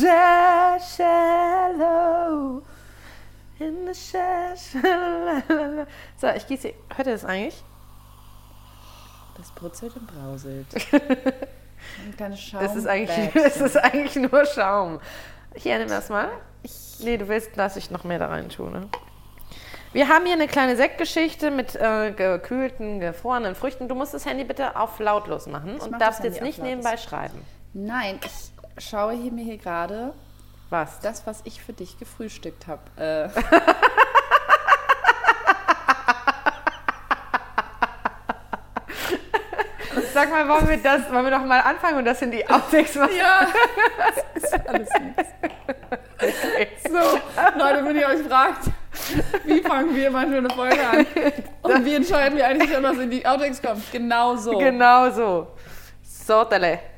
shallow, in the shallow. So, ich gieße. Hört ihr das eigentlich? Das brutzelt und brauselt. Ein kleines Schaum. Es ist eigentlich, es ist eigentlich nur Schaum. Hier, nimm das mal. Nee, du willst, dass ich noch mehr da rein tue, ne? Wir haben hier eine kleine Sektgeschichte mit äh, gekühlten, gefrorenen Früchten. Du musst das Handy bitte auf lautlos machen Ich und mach darfst das jetzt Handy nicht auf lautlos. nebenbei schreiben. Nein, ich schaue hier mir hier gerade Was? das, was ich für dich gefrühstückt habe. Äh. Sag mal, wollen wir das, wollen wir doch mal anfangen und das in die Outtakes machen? Ja, das ist alles nichts. So, Leute, wenn ihr euch fragt, wie fangen wir manchmal eine Folge an? Und wie entscheiden wir eigentlich schon, was in die Outtakes kommt? Genau so. Genau so. Sortele.